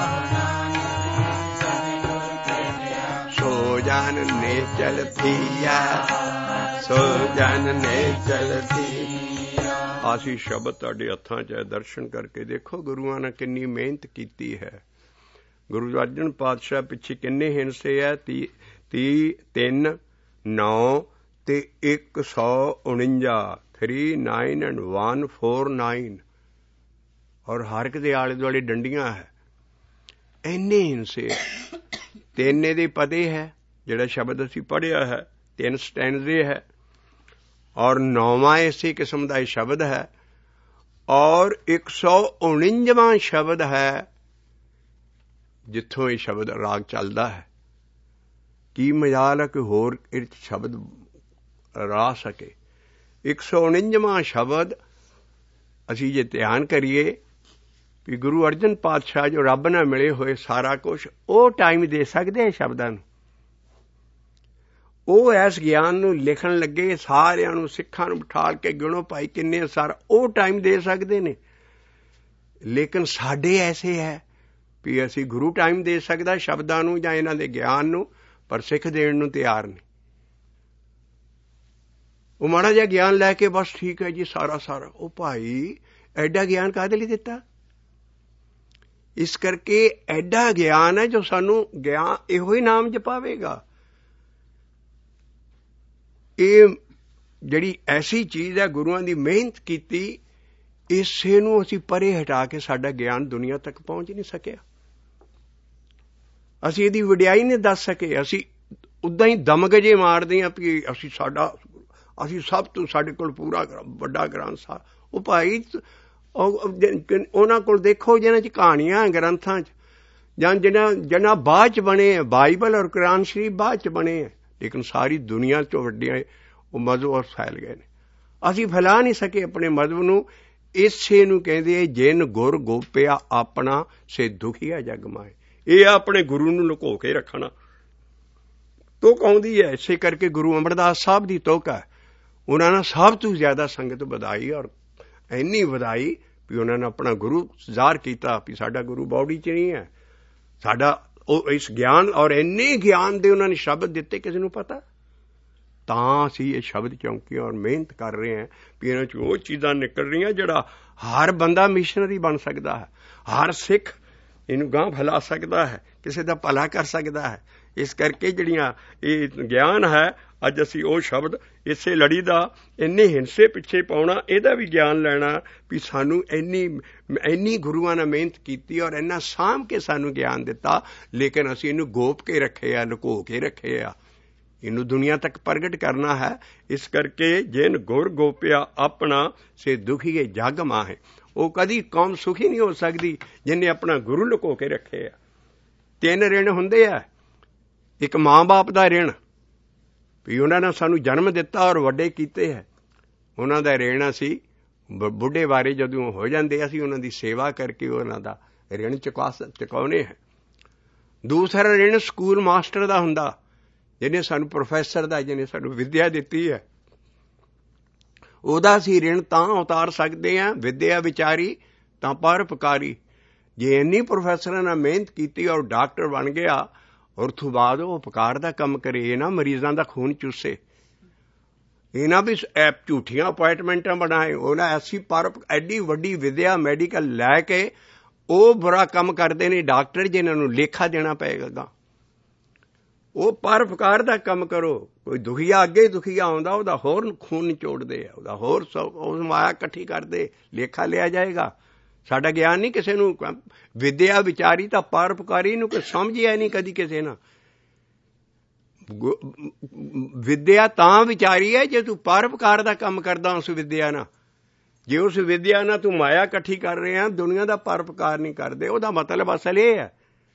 ਸੋ ਜਨ ਨੇ ਚਲ ਥੀਆ, ਸੋ ਜਨ ਨੇ ਚਲ ਥੀਆ। ਆਸੀ ਸ਼ਬਦ ਤੁਹਾਡੇ ਹੱਥਾਂ 'ਚ ਹੈ, ਦਰਸ਼ਨ ਕਰਕੇ ਦੇਖੋ ਗੁਰੂਆਂ ਨੇ ਕਿੰਨੀ ਮਿਹਨਤ ਕੀਤੀ ਹੈ। ਗੁਰੂ ਅਰਜਨ ਪਾਤਸ਼ਾਹ ਪਿੱਛੇ ਕਿੰਨੇ ਹਿੰਸੇ ਹੈ? 30, 3, 9 ਤੇ 149, 39 and 149, ਔਰ ਹਰ ਇੱਕ ਦੇ ਆਲੇ ਦੁਆਲੇ ਡੰਡੀਆਂ ਹੈ। ਇੰਨੇ ਹਿੰਸੇ। 3 ਇਹਦੇ ਪਦੇ ਹੈ, ਜਿਹੜਾ ਸ਼ਬਦ ਅਸੀਂ ਪੜ੍ਹਿਆ ਹੈ, 3 ਸਟੈਂਜ਼ੇ ਹੈ, ਔਰ 9ਵਾਂ ਇਸੇ ਕਿਸਮ ਦਾ ਇਹ ਸ਼ਬਦ ਹੈ, ਔਰ 149ਵਾਂ ਸ਼ਬਦ ਹੈ ਜਿੱਥੋਂ ਇਹ ਸ਼ਬਦ ਰਾਗ ਚੱਲਦਾ ਹੈ। ਕੀ ਮਜਾਲ ਹੈ ਕਿ ਹੋਰ ਇਹ ਸ਼ਬਦ ਰਾ ਸਕੇ। 149ਵਾਂ ਸ਼ਬਦ ਅਸੀਂ ਜੇ ਧਿਆਨ ਕਰੀਏ ਵੀ ਗੁਰੂ ਅਰਜਨ ਪਾਤਸ਼ਾਹ ਜੋ ਰੱਬ ਨਾਲ ਮਿਲੇ ਹੋਏ ਸਾਰਾ ਕੁਛ ਉਹ ਟਾਈਮ ਦੇ ਸਕਦੇ ਆ ਸ਼ਬਦਾਂ ਨੂੰ। ਉਹ ਇਸ ਗਿਆਨ ਨੂੰ ਲਿਖਣ ਲੱਗੇ, ਸਾਰਿਆਂ ਨੂੰ ਸਿੱਖਾਂ ਨੂੰ ਬਿਠਾਲ ਕੇ ਗਿਣੋ ਭਾਈ ਕਿੰਨੇ ਸਾਰਾ ਉਹ ਟਾਈਮ ਦੇ ਸਕਦੇ ਨੇ। ਲੇਕਿਨ ਸਾਡੇ ਐਸੇ ਹੈ ਵੀ ਅਸੀਂ ਗੁਰੂ ਟਾਈਮ ਦੇ ਸਕਦਾ ਸ਼ਬਦਾਂ ਨੂੰ ਜਾਂ ਇਹਨਾਂ ਦੇ ਗਿਆਨ ਨੂੰ, ਪਰ ਸਿੱਖ ਦੇਣ ਨੂੰ ਤਿਆਰ ਨਹੀਂ। ਉਹ ਮਾੜਾ ਜਿਹਾ ਗਿਆਨ ਲੈ ਕੇ ਬਸ ਠੀਕ ਹੈ ਜੀ ਸਾਰਾ ਉਹ ਭਾਈ ਐਡਾ ਗਿਆਨ ਕਾਹਦੇ ਲਈ ਦਿੱਤਾ? ਇਸ ਕਰਕੇ ਐਡਾ ਗਿਆਨ ਹੈ ਜੋ ਸਾਨੂੰ ਗਿਆਨ ਇਹੋ ਹੀ ਨਾਮ ਜਪਾਵੇਗਾ। ਇਹ ਜਿਹੜੀ ਐਸੀ ਚੀਜ਼ ਹੈ ਗੁਰੂਆਂ ਦੀ ਮਿਹਨਤ ਕੀਤੀ, ਇਸੇ ਨੂੰ ਅਸੀਂ ਪਰੇ ਹਟਾ ਕੇ ਸਾਡਾ ਗਿਆਨ ਦੁਨੀਆ ਤੱਕ ਪਹੁੰਚ ਨਹੀਂ ਸਕਿਆ। ਅਸੀਂ ਇਹਦੀ ਵਡਿਆਈ ਨਹੀਂ ਦੱਸ ਸਕੇ। ਅਸੀਂ ਉਦਾਂ ਹੀ ਦਮਗਜੇ ਮਾਰਦੇ ਹਾਂ ਵੀ ਅਸੀਂ ਸਭ ਤੋਂ ਸਾਡੇ ਕੋਲ ਪੂਰਾ ਵੱਡਾ ਗ੍ਰੰਥ ਸਾਹਿਬ। ਉਹ ਭਾਈ ਉਹਨਾਂ ਕੋਲ ਦੇਖੋ ਜਿਹਨਾਂ 'ਚ ਕਹਾਣੀਆਂ ਗ੍ਰੰਥਾਂ 'ਚ ਜਾਂ ਜਿਹਨਾਂ ਬਾਅਦ 'ਚ ਬਣੇ ਹੈ, ਬਾਈਬਲ ਔਰ ਕੁਰਾਨ ਸ਼ਰੀਫ ਬਾਅਦ 'ਚ ਬਣੇ ਹੈ, ਲੇਕਿਨ ਸਾਰੀ ਦੁਨੀਆ 'ਚੋਂ ਵੱਡੀਆਂ ਉਹ ਮਜ਼ਹਬ ਫੈਲ ਗਏ ਨੇ। ਅਸੀਂ ਫੈਲਾ ਨਹੀਂ ਸਕੇ ਆਪਣੇ ਮਜ਼ਹਬ ਨੂੰ। ਇਸੇ ਨੂੰ ਕਹਿੰਦੇ ਜਿਨ ਗੁਰ ਗੋਪਿਆ ਆਪਣਾ ਸੇ ਦੁਖੀਆ ਜਗ ਮਾਏ। ਇਹ ਆਪਣੇ ਗੁਰੂ ਨੂੰ ਲੁਕੋ ਕੇ ਰੱਖਣਾ ਤੁਕ ਆਉਂਦੀ ਹੈ। ਇਸੇ ਕਰਕੇ ਗੁਰੂ ਅਮਰਦਾਸ ਸਾਹਿਬ ਦੀ ਤੁਕ ਹੈ। ਉਹਨਾਂ ਨੇ ਸਭ ਤੋਂ ਜ਼ਿਆਦਾ ਸੰਗਤ ਵਧਾਈ, ਔਰ ਇੰਨੀ ਵਧਾਈ ਵੀ ਉਹਨਾਂ ਨੇ ਆਪਣਾ ਗੁਰੂ ਜ਼ਾਹਰ ਕੀਤਾ ਵੀ ਸਾਡਾ ਗੁਰੂ ਬੌੜੀ 'ਚ ਨਹੀਂ ਹੈ, ਸਾਡਾ ਉਹ ਇਸ ਗਿਆਨ ਔਰ ਇੰਨੇ ਗਿਆਨ ਦੇ ਉਹਨਾਂ ਨੇ ਸ਼ਬਦ ਦਿੱਤੇ ਕਿਸੇ ਨੂੰ ਪਤਾ। ਤਾਂ ਅਸੀਂ ਇਹ ਸ਼ਬਦ ਚੌਂਕੀ ਔਰ ਮਿਹਨਤ ਕਰ ਰਹੇ ਹਾਂ ਵੀ ਇਹਨਾਂ 'ਚ ਉਹ ਚੀਜ਼ਾਂ ਨਿਕਲ ਰਹੀਆਂ ਜਿਹੜਾ ਹਰ ਬੰਦਾ ਮਿਸ਼ਨਰੀ ਬਣ ਸਕਦਾ ਹੈ, ਹਰ ਸਿੱਖ ਇਹਨੂੰ ਗਾਂਹ ਫੈਲਾ ਸਕਦਾ ਹੈ, ਕਿਸੇ ਦਾ ਭਲਾ ਕਰ ਸਕਦਾ ਹੈ। ਇਸ ਕਰਕੇ ਜਿਹੜੀਆਂ ਇਹ ਗਿਆਨ ਹੈ, ਅੱਜ ਅਸੀਂ ਉਹ ਸ਼ਬਦ ਇਸੇ ਲੜੀ ਦਾ ਇੰਨੇ ਹਿੰਸੇ ਪਿੱਛੇ ਪਾਉਣਾ, ਇਹਦਾ ਵੀ ਗਿਆਨ ਲੈਣਾ ਵੀ ਸਾਨੂੰ ਇੰਨੀ ਗੁਰੂਆਂ ਨੇ ਮਿਹਨਤ ਕੀਤੀ ਔਰ ਇੰਨਾ ਸਾਂਭ ਕੇ ਸਾਨੂੰ ਗਿਆਨ ਦਿੱਤਾ, ਲੇਕਿਨ ਅਸੀਂ ਇਹਨੂੰ ਗੋਪ ਕੇ ਰੱਖੇ ਆ, ਲੁਕੋ ਕੇ ਰੱਖੇ ਆ। ਇਹਨੂੰ ਦੁਨੀਆ ਤੱਕ ਪ੍ਰਗਟ ਕਰਨਾ ਹੈ। ਇਸ ਕਰਕੇ ਜਿਨ ਗੁਰ ਗੋਪਿਆ ਆਪਣਾ ਸੇ ਦੁਖੀਏ ਜਗ ਮਾਹੇ। ਉਹ ਕਦੀ ਕੌਮ ਸੁਖੀ ਨਹੀਂ ਹੋ ਸਕਦੀ ਜਿਹਨੇ ਆਪਣਾ ਗੁਰੂ ਲੁਕੋ ਕੇ ਰੱਖੇ ਆ। 3 ਰਿਣ ਹੁੰਦੇ ਆ। ਇੱਕ ਮਾਂ ਬਾਪ ਦਾ ਰਿਣ ਵੀ ਉਹਨਾਂ ਨੇ ਸਾਨੂੰ ਜਨਮ ਦਿੱਤਾ ਔਰ ਵੱਡੇ ਕੀਤੇ ਹੈ, ਉਹਨਾਂ ਦਾ ਰਿਣ ਅਸੀਂ ਬੁੱਢੇ ਬਾਰੇ ਜਦੋਂ ਹੋ ਜਾਂਦੇ ਅਸੀਂ ਉਹਨਾਂ ਦੀ ਸੇਵਾ ਕਰਕੇ ਉਹਨਾਂ ਦਾ ਰਿਣ ਚੁਕਾਉਣੇ ਹੈ। ਦੂਸਰਾ ਰਿਣ ਸਕੂਲ ਮਾਸਟਰ ਦਾ ਹੁੰਦਾ, ਜਿਹਨੇ ਸਾਨੂੰ ਪ੍ਰੋਫੈਸਰ ਦਾ, ਜਿਹਨੇ ਸਾਨੂੰ ਵਿੱਦਿਆ ਦਿੱਤੀ ਹੈ, ਉਹਦਾ ਅਸੀਂ ਰਿਣ ਤਾਂ ਉਤਾਰ ਸਕਦੇ ਹਾਂ। ਵਿੱਦਿਆ ਵਿਚਾਰੀ ਤਾਂ ਪਰਉਪਕਾਰੀ। ਜੇ ਇੰਨੀ ਪ੍ਰੋਫੈਸਰਾਂ ਨੇ ਮਿਹਨਤ ਕੀਤੀ ਔਰ ਡਾਕਟਰ ਬਣ ਗਿਆ, ਔਰ ਤੋਂ ਬਾਅਦ ਉਹ ਉਪਕਾਰ ਦਾ ਕੰਮ ਕਰੇ, ਇਹ ਨਾ ਮਰੀਜ਼ਾਂ ਦਾ ਖੂਨ ਚੂਸੇ, ਇਹ ਨਾ ਵੀ ਝੂਠੀਆਂ ਅਪਾਇੰਟਮੈਂਟਾਂ ਬਣਾਏ। ਉਹਨਾਂ ਐਸੀ ਐਡੀ ਵੱਡੀ ਵਿੱਦਿਆ ਮੈਡੀਕਲ ਲੈ ਕੇ ਉਹ ਬੁਰਾ ਕੰਮ ਕਰਦੇ ਨੇ ਡਾਕਟਰ, ਜਿਨ੍ਹਾਂ ਨੂੰ ਲੇਖਾ ਦੇਣਾ ਪਏਗਾ। ਉਹ ਪਰਉਪਕਾਰ ਦਾ ਕੰਮ ਕਰੋ। ਕੋਈ ਦੁਖੀਆ ਅੱਗੇ ਦੁਖੀਆ ਆਉਂਦਾ, ਉਹਦਾ ਹੋਰ ਖੂਨ ਨਿਚੋੜਦੇ ਆ, ਉਹਦਾ ਹੋਰ ਉਸ ਮਾਇਆ ਇਕੱਠੀ ਕਰਦੇ, ਲੇਖਾ ਲਿਆ ਜਾਏਗਾ। ਸਾਡਾ ਗਿਆਨ ਨਹੀਂ ਕਿਸੇ ਨੂੰ ਵਿੱਦਿਆ ਵਿਚਾਰੀ ਤਾਂ ਪਰਉਪਕਾਰੀ ਨੂੰ ਕੋਈ ਸਮਝਿਆ ਨਹੀਂ ਕਦੀ ਕਿਸੇ ਨਾਲ। ਵਿੱਦਿਆ ਤਾਂ ਵਿਚਾਰੀ ਹੈ ਜੇ ਤੂੰ ਪਰਉਪਕਾਰ ਦਾ ਕੰਮ ਕਰਦਾ ਉਸ ਵਿੱਦਿਆ ਨਾਲ। ਜੇ ਉਸ ਵਿੱਦਿਆ ਨਾਲ ਤੂੰ ਮਾਇਆ ਇਕੱਠੀ ਕਰ ਰਿਹਾ, ਦੁਨੀਆ ਦਾ ਪਰਉਪਕਾਰ ਨਹੀਂ ਕਰਦੇ, ਉਹਦਾ ਮਤਲਬ ਅਸਲ ਇਹ ਹੈ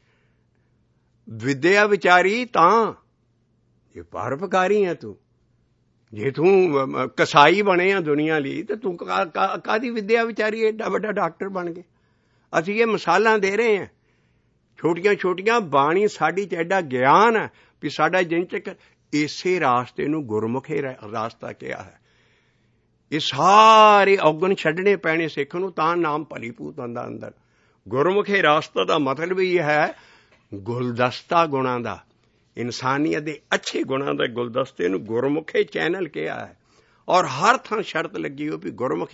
ਵਿੱਦਿਆ ਵਿਚਾਰੀ ਤਾਂ ਜੇ ਪਰਉਪਕਾਰੀ ਹੈ ਤੂੰ। ਜੇ ਤੂੰ ਕਸਾਈ ਬਣੇ ਆ ਦੁਨੀਆ ਲਈ ਤਾਂ ਤੂੰ ਕਾਹਦੀ ਵਿੱਦਿਆ ਵਿਚਾਰੀ ਏਡਾ ਵੱਡਾ ਡਾਕਟਰ ਬਣ ਗਏ। ਅਸੀਂ ਇਹ ਮਿਸਾਲਾਂ ਦੇ ਰਹੇ ਹਾਂ ਛੋਟੀਆਂ ਛੋਟੀਆਂ। ਬਾਣੀ ਸਾਡੀ 'ਚ ਐਡਾ ਗਿਆਨ ਹੈ ਵੀ ਸਾਡਾ ਜਿੰਚਕ ਇਸੇ ਰਾਸਤੇ ਨੂੰ ਗੁਰਮੁਖੇ ਰਾਸਤਾ ਕਿਹਾ ਹੈ। ਇਹ ਸਾਰੇ ਔਗਣ ਛੱਡਣੇ ਪੈਣੇ ਸਿੱਖ ਨੂੰ, ਤਾਂ ਨਾਮ ਭਲੀਭੂਤ ਆਉਂਦਾ ਅੰਦਰ। ਗੁਰਮੁਖੇ ਰਾਸਤਾ ਦਾ ਮਤਲਬ ਇਹ ਹੈ ਗੁਲਦਸਤਾ ਗੁਣਾਂ ਦਾ, ਇਨਸਾਨੀਅਤ ਦੇ ਅੱਛੇ ਗੁਣਾਂ ਦੇ ਗੁਲਦਸਤੇ ਨੂੰ ਗੁਰਮੁਖੇ ਚੈਨਲ ਕਿਹਾ ਹੈ। ਔਰ ਹਰ ਥਾਂ ਸ਼ਰਤ ਲੱਗੀ ਹੋ ਵੀ ਗੁਰਮੁਖੇ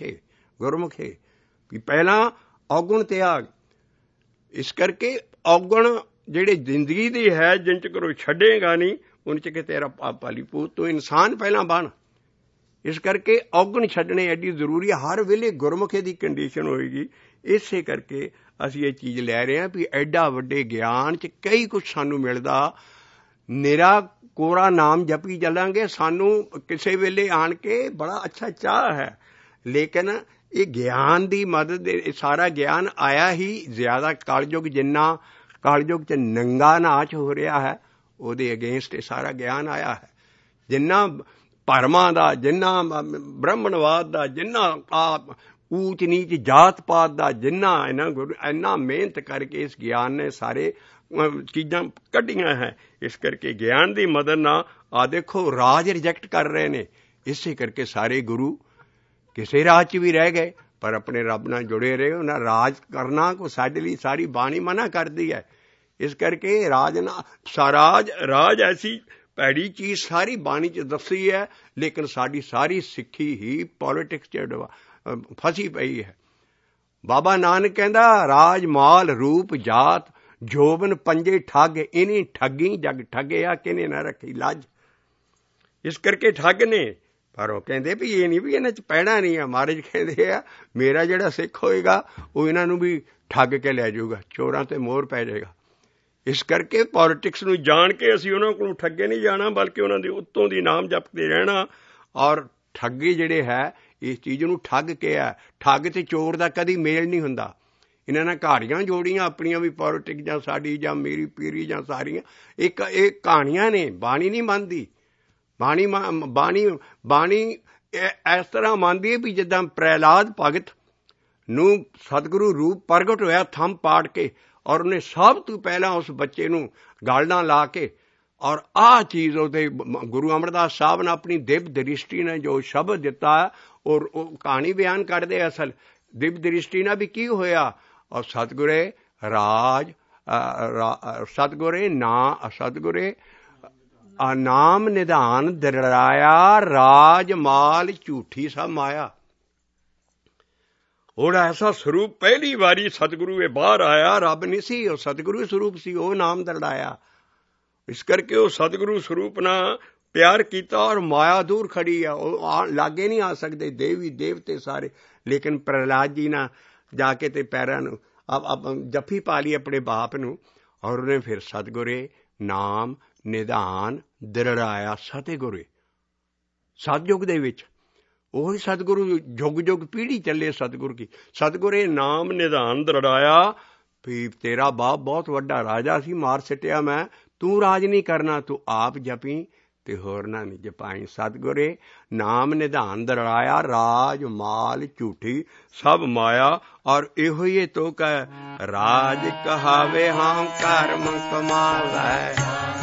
ਗੁਰਮੁਖੇ ਵੀ ਪਹਿਲਾਂ ਔਗੁਣ ਤਿਆਗ। ਇਸ ਕਰਕੇ ਔਗੁਣ ਜਿਹੜੇ ਜ਼ਿੰਦਗੀ ਦੀ ਹੈ, ਜਿੰਨ ਚਿਰ ਛੱਡੇਗਾ ਨਹੀਂ ਉਨ ਚ ਤੇਰਾ ਪਾਪ ਪਾਲੀ ਪੂਤ, ਤੂੰ ਇਨਸਾਨ ਪਹਿਲਾਂ ਬਣ। ਇਸ ਕਰਕੇ ਔਗੁਣ ਛੱਡਣੇ ਐਡੀ ਜ਼ਰੂਰੀ ਹੈ। ਹਰ ਵੇਲੇ ਗੁਰਮੁਖੇ ਦੀ ਕੰਡੀਸ਼ਨ ਹੋਏਗੀ। ਇਸੇ ਕਰਕੇ ਅਸੀਂ ਇਹ ਚੀਜ਼ ਲੈ ਰਹੇ ਹਾਂ ਵੀ ਐਡਾ ਵੱਡੇ ਗਿਆਨ 'ਚ ਕਈ ਕੁਛ ਸਾਨੂੰ ਮਿਲਦਾ। ਨਿਰਾ ਕੋਰਾ ਨਾਮ ਜਪੀ ਚੱਲਾਂਗੇ, ਸਾਨੂੰ ਕਿਸੇ ਵੇਲੇ ਆਣ ਕੇ ਬੜਾ ਅੱਛਾ ਚਾਹ ਹੈ, ਲੇਕਿਨ ਇਹ ਗਿਆਨ ਦੀ ਮਦਦ, ਸਾਰਾ ਗਿਆਨ ਆਇਆ ਹੀ ਜ਼ਿਆਦਾ ਕਲਯੁਗ, ਜਿੰਨਾ ਕਲਯੁਗ 'ਚ ਨੰਗਾ ਨਾਚ ਹੋ ਰਿਹਾ ਹੈ ਉਹਦੇ ਅਗੇਂਸਟ ਇਹ ਸਾਰਾ ਗਿਆਨ ਆਇਆ ਹੈ। ਜਿੰਨਾ ਭਰਮਾਂ ਦਾ, ਜਿੰਨਾ ਬ੍ਰਾਹਮਣਵਾਦ ਦਾ, ਜਿੰਨਾ ਊਚ ਨੀਚ ਜਾਤ ਪਾਤ ਦਾ, ਜਿੰਨਾ ਇੰਨਾ ਮਿਹਨਤ ਕਰਕੇ ਇਸ ਗਿਆਨ ਨੇ ਸਾਰੇ ਚੀਜ਼ਾਂ ਕੱਢੀਆਂ ਹੈ। ਇਸ ਕਰਕੇ ਗਿਆਨ ਦੀ ਮਦਦ ਨਾਲ ਆ ਦੇਖੋ ਰਾਜ ਰਿਜੈਕਟ ਕਰ ਰਹੇ ਨੇ। ਇਸੇ ਕਰਕੇ ਸਾਰੇ ਗੁਰੂ ਕਿਸੇ ਰਾਜ 'ਚ ਵੀ ਰਹਿ ਗਏ ਪਰ ਆਪਣੇ ਰੱਬ ਨਾਲ ਜੁੜੇ ਰਹੇ। ਉਹਨਾਂ ਰਾਜ ਕਰਨਾ ਕੋ ਸਾਡੇ ਲਈ ਸਾਰੀ ਬਾਣੀ ਮਨਾ ਕਰਦੀ ਹੈ। ਇਸ ਕਰਕੇ ਰਾਜ ਐਸੀ ਭੈੜੀ ਚੀਜ਼ ਸਾਰੀ ਬਾਣੀ 'ਚ ਦੱਸੀ ਹੈ, ਲੇਕਿਨ ਸਾਡੀ ਸਾਰੀ ਸਿੱਖੀ ਹੀ ਪੋਲੀਟਿਕਸ 'ਚ ਫਸੀ ਪਈ ਹੈ। ਬਾਬਾ ਨਾਨਕ ਕਹਿੰਦਾ ਰਾਜ ਮਾਲ ਰੂਪ ਜਾਤ ਜੋਬਨ ਪੰਜੇ ਠੱਗ, ਇਨੀ ਠੱਗੀ ਜਗ ਠੱਗਿਆ ਕਿਨੇ ਨਾ ਰੱਖੀ ਲੱਜ। ਇਸ ਕਰਕੇ ਠੱਗ ਨੇ, ਪਰ ਉਹ ਕਹਿੰਦੇ ਵੀ ਇਹ ਨਹੀਂ ਵੀ ਇਹਨਾਂ 'ਚ ਪੈਣਾ ਨਹੀਂ ਆ। ਮਹਾਰਾਜ ਕਹਿੰਦੇ ਆ ਮੇਰਾ ਜਿਹੜਾ ਸਿੱਖ ਹੋਏਗਾ ਉਹ ਇਹਨਾਂ ਨੂੰ ਵੀ ਠੱਗ ਕੇ ਲੈ ਜਾਊਗਾ, ਚੋਰਾਂ ਤੇ ਮੋਹਰ ਪੈ ਜਾਏਗਾ। ਇਸ ਕਰਕੇ ਪੋਲੀਟਿਕਸ ਨੂੰ ਜਾਣ ਕੇ ਅਸੀਂ ਉਹਨਾਂ ਕੋਲੋਂ ਠੱਗੇ ਨਹੀਂ ਜਾਣਾ, ਬਲਕਿ ਉਹਨਾਂ ਦੇ ਉੱਤੋਂ ਦੀ ਨਾਮ ਜਪਦੇ ਰਹਿਣਾ। ਔਰ ਠੱਗੀ ਜਿਹੜੇ ਹੈ ਇਸ ਚੀਜ਼ ਨੂੰ ਠੱਗ ਕਿਹਾ। ਠੱਗ ਤੇ ਚੋਰ ਦਾ ਕਦੀ ਮੇਲ ਨਹੀਂ ਹੁੰਦਾ। ਇਹਨਾਂ ਨੇ ਕਹਾਣੀਆਂ ਜੋੜੀਆਂ ਆਪਣੀਆਂ ਵੀ, ਪੋਲੀਟਿਕਸ ਜਾਂ ਸਾਡੀ ਜਾਂ ਮੇਰੀ ਪੀਰੀ ਜਾਂ ਸਾਰੀਆਂ ਇਹ ਕਹਾਣੀਆਂ ਨੇ। ਬਾਣੀ ਨਹੀਂ ਮੰਨਦੀ। ਬਾਣੀ ਇਸ ਤਰ੍ਹਾਂ ਮੰਨਦੀ ਹੈ ਵੀ ਜਿੱਦਾਂ ਪ੍ਰਹਿਲਾਦ ਭਗਤ ਨੂੰ ਸਤਿਗੁਰੂ ਰੂਪ ਪ੍ਰਗਟ ਹੋਇਆ ਥੰਮ ਪਾੜ ਕੇ, ਔਰ ਉਹਨੇ ਸਭ ਤੋਂ ਪਹਿਲਾਂ ਉਸ ਬੱਚੇ ਨੂੰ ਗਲ ਨਾਲ ਲਾ ਕੇ, ਔਰ ਆਹ ਚੀਜ਼ ਉਹਦੇ ਗੁਰੂ ਅਮਰਦਾਸ ਸਾਹਿਬ ਨੇ ਆਪਣੀ ਦਿਵ ਦ੍ਰਿਸ਼ਟੀ ਨੇ ਜੋ ਸ਼ਬਦ ਦਿੱਤਾ, ਔਰ ਉਹ ਕਹਾਣੀ ਬਿਆਨ ਕਰਦੇ ਅਸਲ ਦਿਵ ਦ੍ਰਿਸ਼ਟੀ ਨਾਲ ਵੀ ਕੀ ਹੋਇਆ। ਔਰ ਸਤਿਗੁਰੇ ਨਾਮ ਨਿਧਾਨ ਦ੍ਰਿੜਾਇਆ, ਰਾਜ ਮਾਲ ਝੂਠੀ ਸਭ ਮਾਇਆ। ਉਹਦਾ ਐਸਾ ਸਰੂਪ ਪਹਿਲੀ ਵਾਰੀ ਸਤਿਗੁਰੂ ਇਹ ਬਾਹਰ ਆਇਆ। ਰੱਬ ਨਹੀਂ ਸੀ, ਉਹ ਸਤਿਗੁਰੂ ਸਰੂਪ ਸੀ, ਉਹ ਨਾਮ ਦਰੜਾਇਆ। ਇਸ ਕਰਕੇ ਉਹ ਸਤਿਗੁਰੂ ਸਰੂਪ ਨਾਲ ਪਿਆਰ ਕੀਤਾ ਔਰ ਮਾਇਆ ਦੂਰ ਖੜੀ ਆ। ਉਹ ਲਾਗੇ ਨਹੀਂ ਆ ਸਕਦੇ ਦੇਵੀ ਦੇਵਤੇ ਸਾਰੇ। ਲੇਕਿਨ ਪ੍ਰਹਲਾਦ ਜੀ ਨਾਲ ਜਾ ਕੇ ਤੇ ਪੈਰਾਂ ਨੂੰ ਜੱਫੀ ਪਾ ਲਈ ਆਪਣੇ ਬਾਪ ਨੂੰ, ਔਰ ਉਹਨੇ ਫਿਰ ਸਤਿਗੁਰੇ ਨਾਮ ਨਿਧਾਨ ਦ੍ਰਿੜਾਇਆ। ਸਤਿਗੁਰੇ ਸਤਯੁਗ ਦੇ ਵਿੱਚ ਉਹੀ ਸਤਿਗੁਰੂ ਜੁਗ ਜੁਗ ਪੀੜ੍ਹੀ ਚੱਲੇ ਸਤਿਗੁਰੂ ਕੀ। ਸਤਿਗੁਰੇ ਨਾਮ ਨਿਧਾਨ ਦ੍ਰਿੜਾਇਆ ਵੀ ਤੇਰਾ ਬਾਪ ਬਹੁਤ ਵੱਡਾ ਰਾਜਾ ਸੀ, ਮਾਰ ਸਿੱਟਿਆ ਮੈਂ, ਤੂੰ ਰਾਜ ਨਹੀਂ ਕਰਨਾ, ਤੂੰ ਆਪ ਜਪੀ ਤੇ ਹੋਰ ਨਾ ਨਹੀਂ ਜਪਾਈ। ਸਤਿਗੁਰੇ ਨਾਮ ਨਿਧਾਨ ਦ੍ਰਿੜਾਇਆ, ਰਾਜ ਮਾਲ ਝੂਠੀ ਸਭ ਮਾਇਆ। ਔਰ ਇਹੋ ਹੀ ਤੁਕ ਰਾਜ ਕਹਾਵੇ ਹਾਂ ਕਰਮ ਕਮਾਵੇ,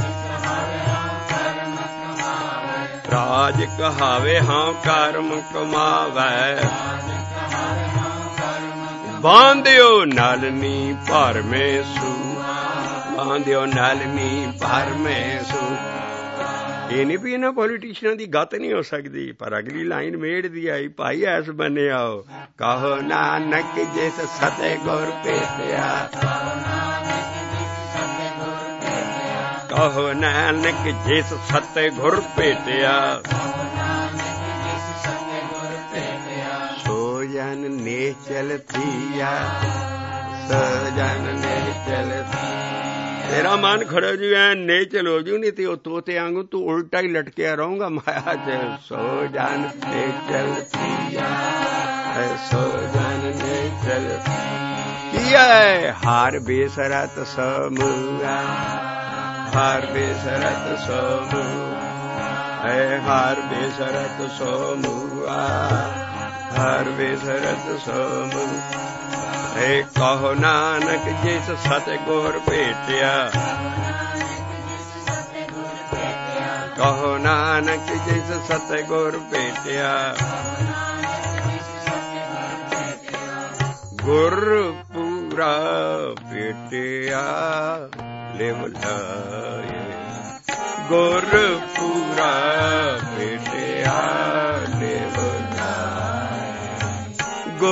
ਰਾਜ ਕਹਾਵੇ ਹਾਂ ਕਰਮ ਕਮਾਵੇ। ਬਾਂਧਿਓ ਨਲਨੀ ਭਰਮੇ ਸੂ, ਬਾਂਧਿਓ ਨਲਨੀ ਭਰਮੇ ਸੂ। ਇਹ ਨਹੀਂ ਵੀ ਇਹਨਾਂ ਪੋਲੀਟੀਸ਼ੀਅਨਾਂ ਦੀ ਗੱਤ ਨਹੀਂ ਹੋ ਸਕਦੀ। ਪਰ ਅਗਲੀ ਲਾਈਨ ਮੇੜ ਦੀ ਆਈ, ਭਾਈ ਐਸ ਬੰਨੇ ਆਓ। ਕਹੋ ਨਾਨਕ ਜਿਸ ਸਤੇ ਗੁਰ ਭੇਟਿਆ, ਕਹੋ ਨਾਨਕ ਜਿਸ ਸਤੇ ਗੁਰ ਭੇਟਿਆ, ਸੋ ਜਨ ਨਿਚਲ ਥੀਆ, ਸੋ ਜਨ ਨਿਚਲ ਥੀਆ। ਤੇਰਾ ਮਨ ਖੜਾ ਜੂ ਐ ਨੇਚਲ ਹੋ ਜੂ, ਨਹੀਂ ਤੇ ਉਹ ਤੋਤੇ ਵਾਂਗੂ ਤੂੰ ਉਲਟਾ ਹੀ ਲਟਕਿਆ ਰਹੂੰਗਾ ਮਾਇਆ ਚ। ਸੋ ਜਨ ਨੇਚਲ ਥੀਆ, ਸੋ ਜਨ ਨੇਚਲ ਥੀਆ। ਹਰ ਬੇਸਰਤ ਸਮੂਆ, ਹਰ ਬੇਸਰਤ ਸਮੂਆ, ਹਰ ਬੇਸਰਤ ਸਮੂਆ, ਹਰ ਬੇਸਰਤ ਸਮੂਆ। ਕਹੋ ਨਾਨਕ ਜਿਸ ਸਤਿਗੁਰ ਭੇਟਿਆ, ਕਹੋ ਨਾਨਕ ਜਿਸ ਸਤਿਗੁਰ ਭੇਟਿਆ। ਗੁਰ ਪੂਰਾ ਭੇਟਿਆ ਲਿਵ ਲਾਏ, ਗੁਰ ਪੂਰਾ ਭੇਟਿਆ ਲਿਵ ਲਾਏ,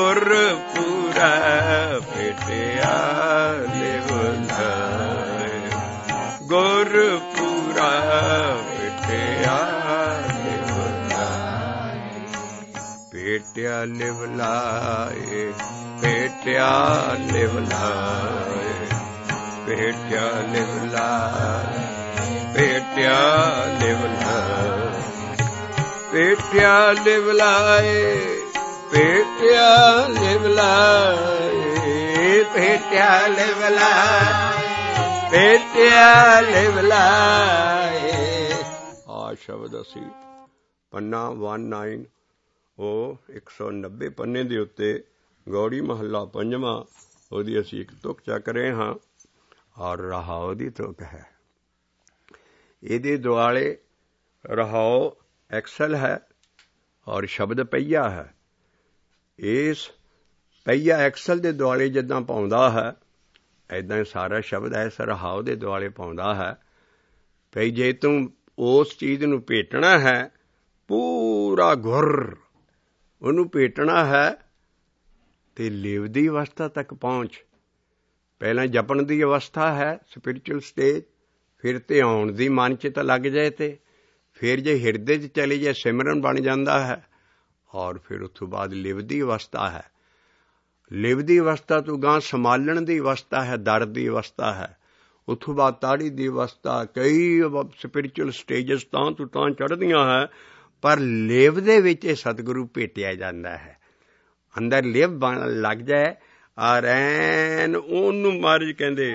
ਲਾਏ ਗੁਰਪੂਰਾ ਭੇਟਿਆ ਲਿਵ ਲਾਏ ਭੇਟਿਆ ਲਿਵ ਲਾਏ ਭੇਟਿਆ ਲਿਵ ਲਾਏ ਭੇਟਿਆ ਲਿਵ ਲਾਏ ਭੇਟਿਆ ਲਿਵ ਲਾਏ ਭੇਟਿਆ ਲਿਵ ਲਾਏ ਭੇਟਿਆ ਲਿਵ ਲਾਏ ਭੇਟਿਆ ਲਿਵ ਲਾਏ ਭੇਟਿਆ ਲਿਵ ਲਾਏ। ਆ ਸ਼ਬਦ ਅਸੀਂ ਪੰਨਾ 19 ਉਹ 190 ਪੰਨੇ ਦੇ ਉੱਤੇ ਗੌੜੀ ਮਹੱਲਾ ਪੰਜਵਾਂ ਉਹਦੀ ਅਸੀਂ ਇੱਕ ਤੁਕ ਚੱਕ ਰਹੇ ਹਾਂ ਔਰ ਰਹਾਉ ਦੀ ਤੁਕ ਹੈ। ਇਹਦੇ ਦੁਆਲੇ ਰਹਾਉ ਐਕਸਲ ਹੈ ਔਰ ਸ਼ਬਦ ਪਹੀਆ ਹੈ। ਇਸ ਪਹੀਆ ਐਕਸਲ ਦੇ ਦੁਆਲੇ ਜਿੱਦਾਂ ਪਾਉਂਦਾ ਹੈ ਏਦਾਂ ਸਾਰਾ ਸ਼ਬਦ ਇਸ ਰਹਾਉ ਦੇ ਦੁਆਲੇ ਪਾਉਂਦਾ ਹੈ। ਭਈ ਜੇ ਤੂੰ ਉਸ ਚੀਜ਼ ਨੂੰ ਭੇਟਣਾ ਹੈ ਪੂਰਾ ਗੁਰ ਉਹਨੂੰ ਭੇਟਣਾ ਹੈ ਤੇ ਲਿਵ ਦੀ ਅਵਸਥਾ ਤੱਕ ਪਹੁੰਚ। ਪਹਿਲਾਂ ਜਪਣ ਦੀ ਅਵਸਥਾ ਹੈ ਸਪਿਰਿਚੁਅਲ ਸਟੇਜ, ਫਿਰ ਧਿਆਨ ਦੀ ਮਨ 'ਚ ਤਾਂ ਲੱਗ ਜਾਏ ਤੇ ਫਿਰ ਜੇ ਹਿਰਦੇ 'ਚ ਚਲੇ ਜਾਏ ਸਿਮਰਨ ਬਣ ਜਾਂਦਾ ਹੈ ਔਰ ਫਿਰ ਉਸ ਤੋਂ ਬਾਅਦ ਲਿਵ ਦੀ ਅਵਸਥਾ ਹੈ। ਲਿਵ ਦੀ ਅਵਸਥਾ ਤੋਂ ਗਾਂ ਸੰਭਾਲਣ ਦੀ ਅਵਸਥਾ ਹੈ, ਦਰ ਦੀ ਅਵਸਥਾ ਹੈ। ਉਸ ਤੋਂ ਬਾਅਦ ਤਾੜੀ ਦੀ ਅਵਸਥਾ, ਕਈ ਸਪਿਰਿਚੁਅਲ ਸਟੇਜਸ ਤਾਂ ਤੋਂ ਤਾਂ ਚੜ੍ਹਦੀਆਂ ਹੈ ਪਰ ਲਿਵ ਦੇ ਵਿੱਚ ਇਹ ਸਤਿਗੁਰੂ ਭੇਟਿਆ ਜਾਂਦਾ ਹੈ। ਅੰਦਰ ਲਿਵ ਲੱਗ ਜਾਏ ਔਰ ਐਨ ਉਹਨੂੰ ਮਹਾਰਾਜ ਕਹਿੰਦੇ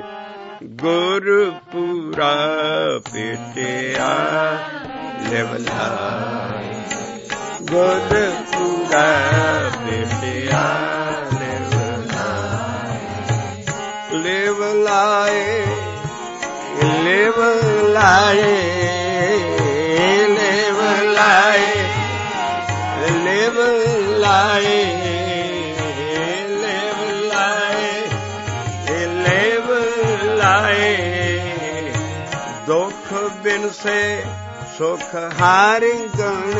ਗੁਰਪੂਰਾ ਭੇਟਿਆ ਲਿਵ ਲਾਏ ਗੁਰਪੂਰਾ ਭੇਟਿਆ ਲਿਵ ਲਾਏ ਲਿਵ ਲਾਏ ਲਿਵ ਲਾਏ ਲਿਵ ਲਾਏ ਲਿਵ ਲਾਏ ਲਿਵ ਲਾਏ ਦੁੱਖ ਬਿਨ ਸੇ ਸੁਖ ਹਰ ਗੁਣ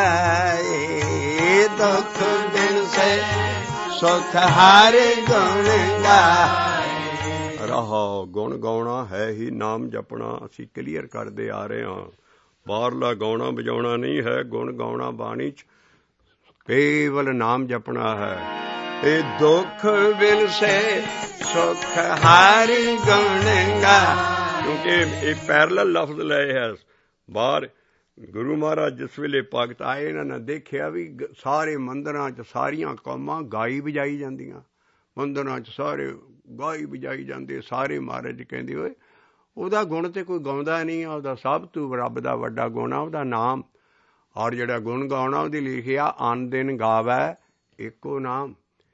ਗਾਏ ਦੁੱਖ ਬਿਨ ਸੇ ਸੁਖ ਹਰ ਗੁਣ ਗਾਏ। ਰਹਾਉ ਗੁਣ ਗਾਉਣਾ ਹੈ ਹੀ, ਨਾਮ ਜਪਣਾ ਅਸੀਂ ਕਲੀਅਰ ਕਰਦੇ ਆ ਰਹੇ ਹਾਂ। ਬਾਹਰਲਾ ਗਾਉਣਾ ਵਜਾਉਣਾ ਨਹੀਂ ਹੈ, ਗੁਣ ਗਾਉਣਾ ਬਾਣੀ 'ਚ ਕੇਵਲ ਨਾਮ ਜਪਣਾ ਹੈ। ਇਹ ਦੁੱਖ ਬਿਨ ਸੇ ਸੁਖ ਹਰ ਗੁਣ ਗਾ, ਕਿਉਂਕਿ ਇਹ ਪੈਰਲਲ ਲਫ਼ਜ਼ ਲਏ ਹੈ ਬਾਹਰ। ਗੁਰੂ ਮਹਾਰਾਜ ਜਿਸ ਵੇਲੇ ਭਗਤ ਆਏ ਇਹਨਾਂ ਨੇ ਦੇਖਿਆ ਵੀ ਸਾਰੇ ਮੰਦਰਾਂ 'ਚ ਸਾਰੀਆਂ ਕੌਮਾਂ ਗਾਈ ਵਜਾਈ ਜਾਂਦੀਆਂ, ਮੰਦਰਾਂ 'ਚ ਸਾਰੇ ਗਾਈ ਵਜਾਈ ਜਾਂਦੇ। ਸਾਰੇ ਮਹਾਰਾਜ ਕਹਿੰਦੇ ਓਏ ਉਹਦਾ ਗੁਣ ਤੇ ਕੋਈ ਗਾਉਂਦਾ ਨਹੀਂ, ਉਹਦਾ ਸਭ ਤੋਂ ਰੱਬ ਦਾ ਵੱਡਾ ਗੁਣ ਆ ਉਹਦਾ ਨਾਮ। ਔਰ ਜਿਹੜਾ ਗੁਣ ਗਾਉਣਾ ਉਹਦੀ ਲਿਖਿਆ ਅਨ ਦਿਨ ਗਾਵੈ ਇੱਕੋ ਨਾਮ।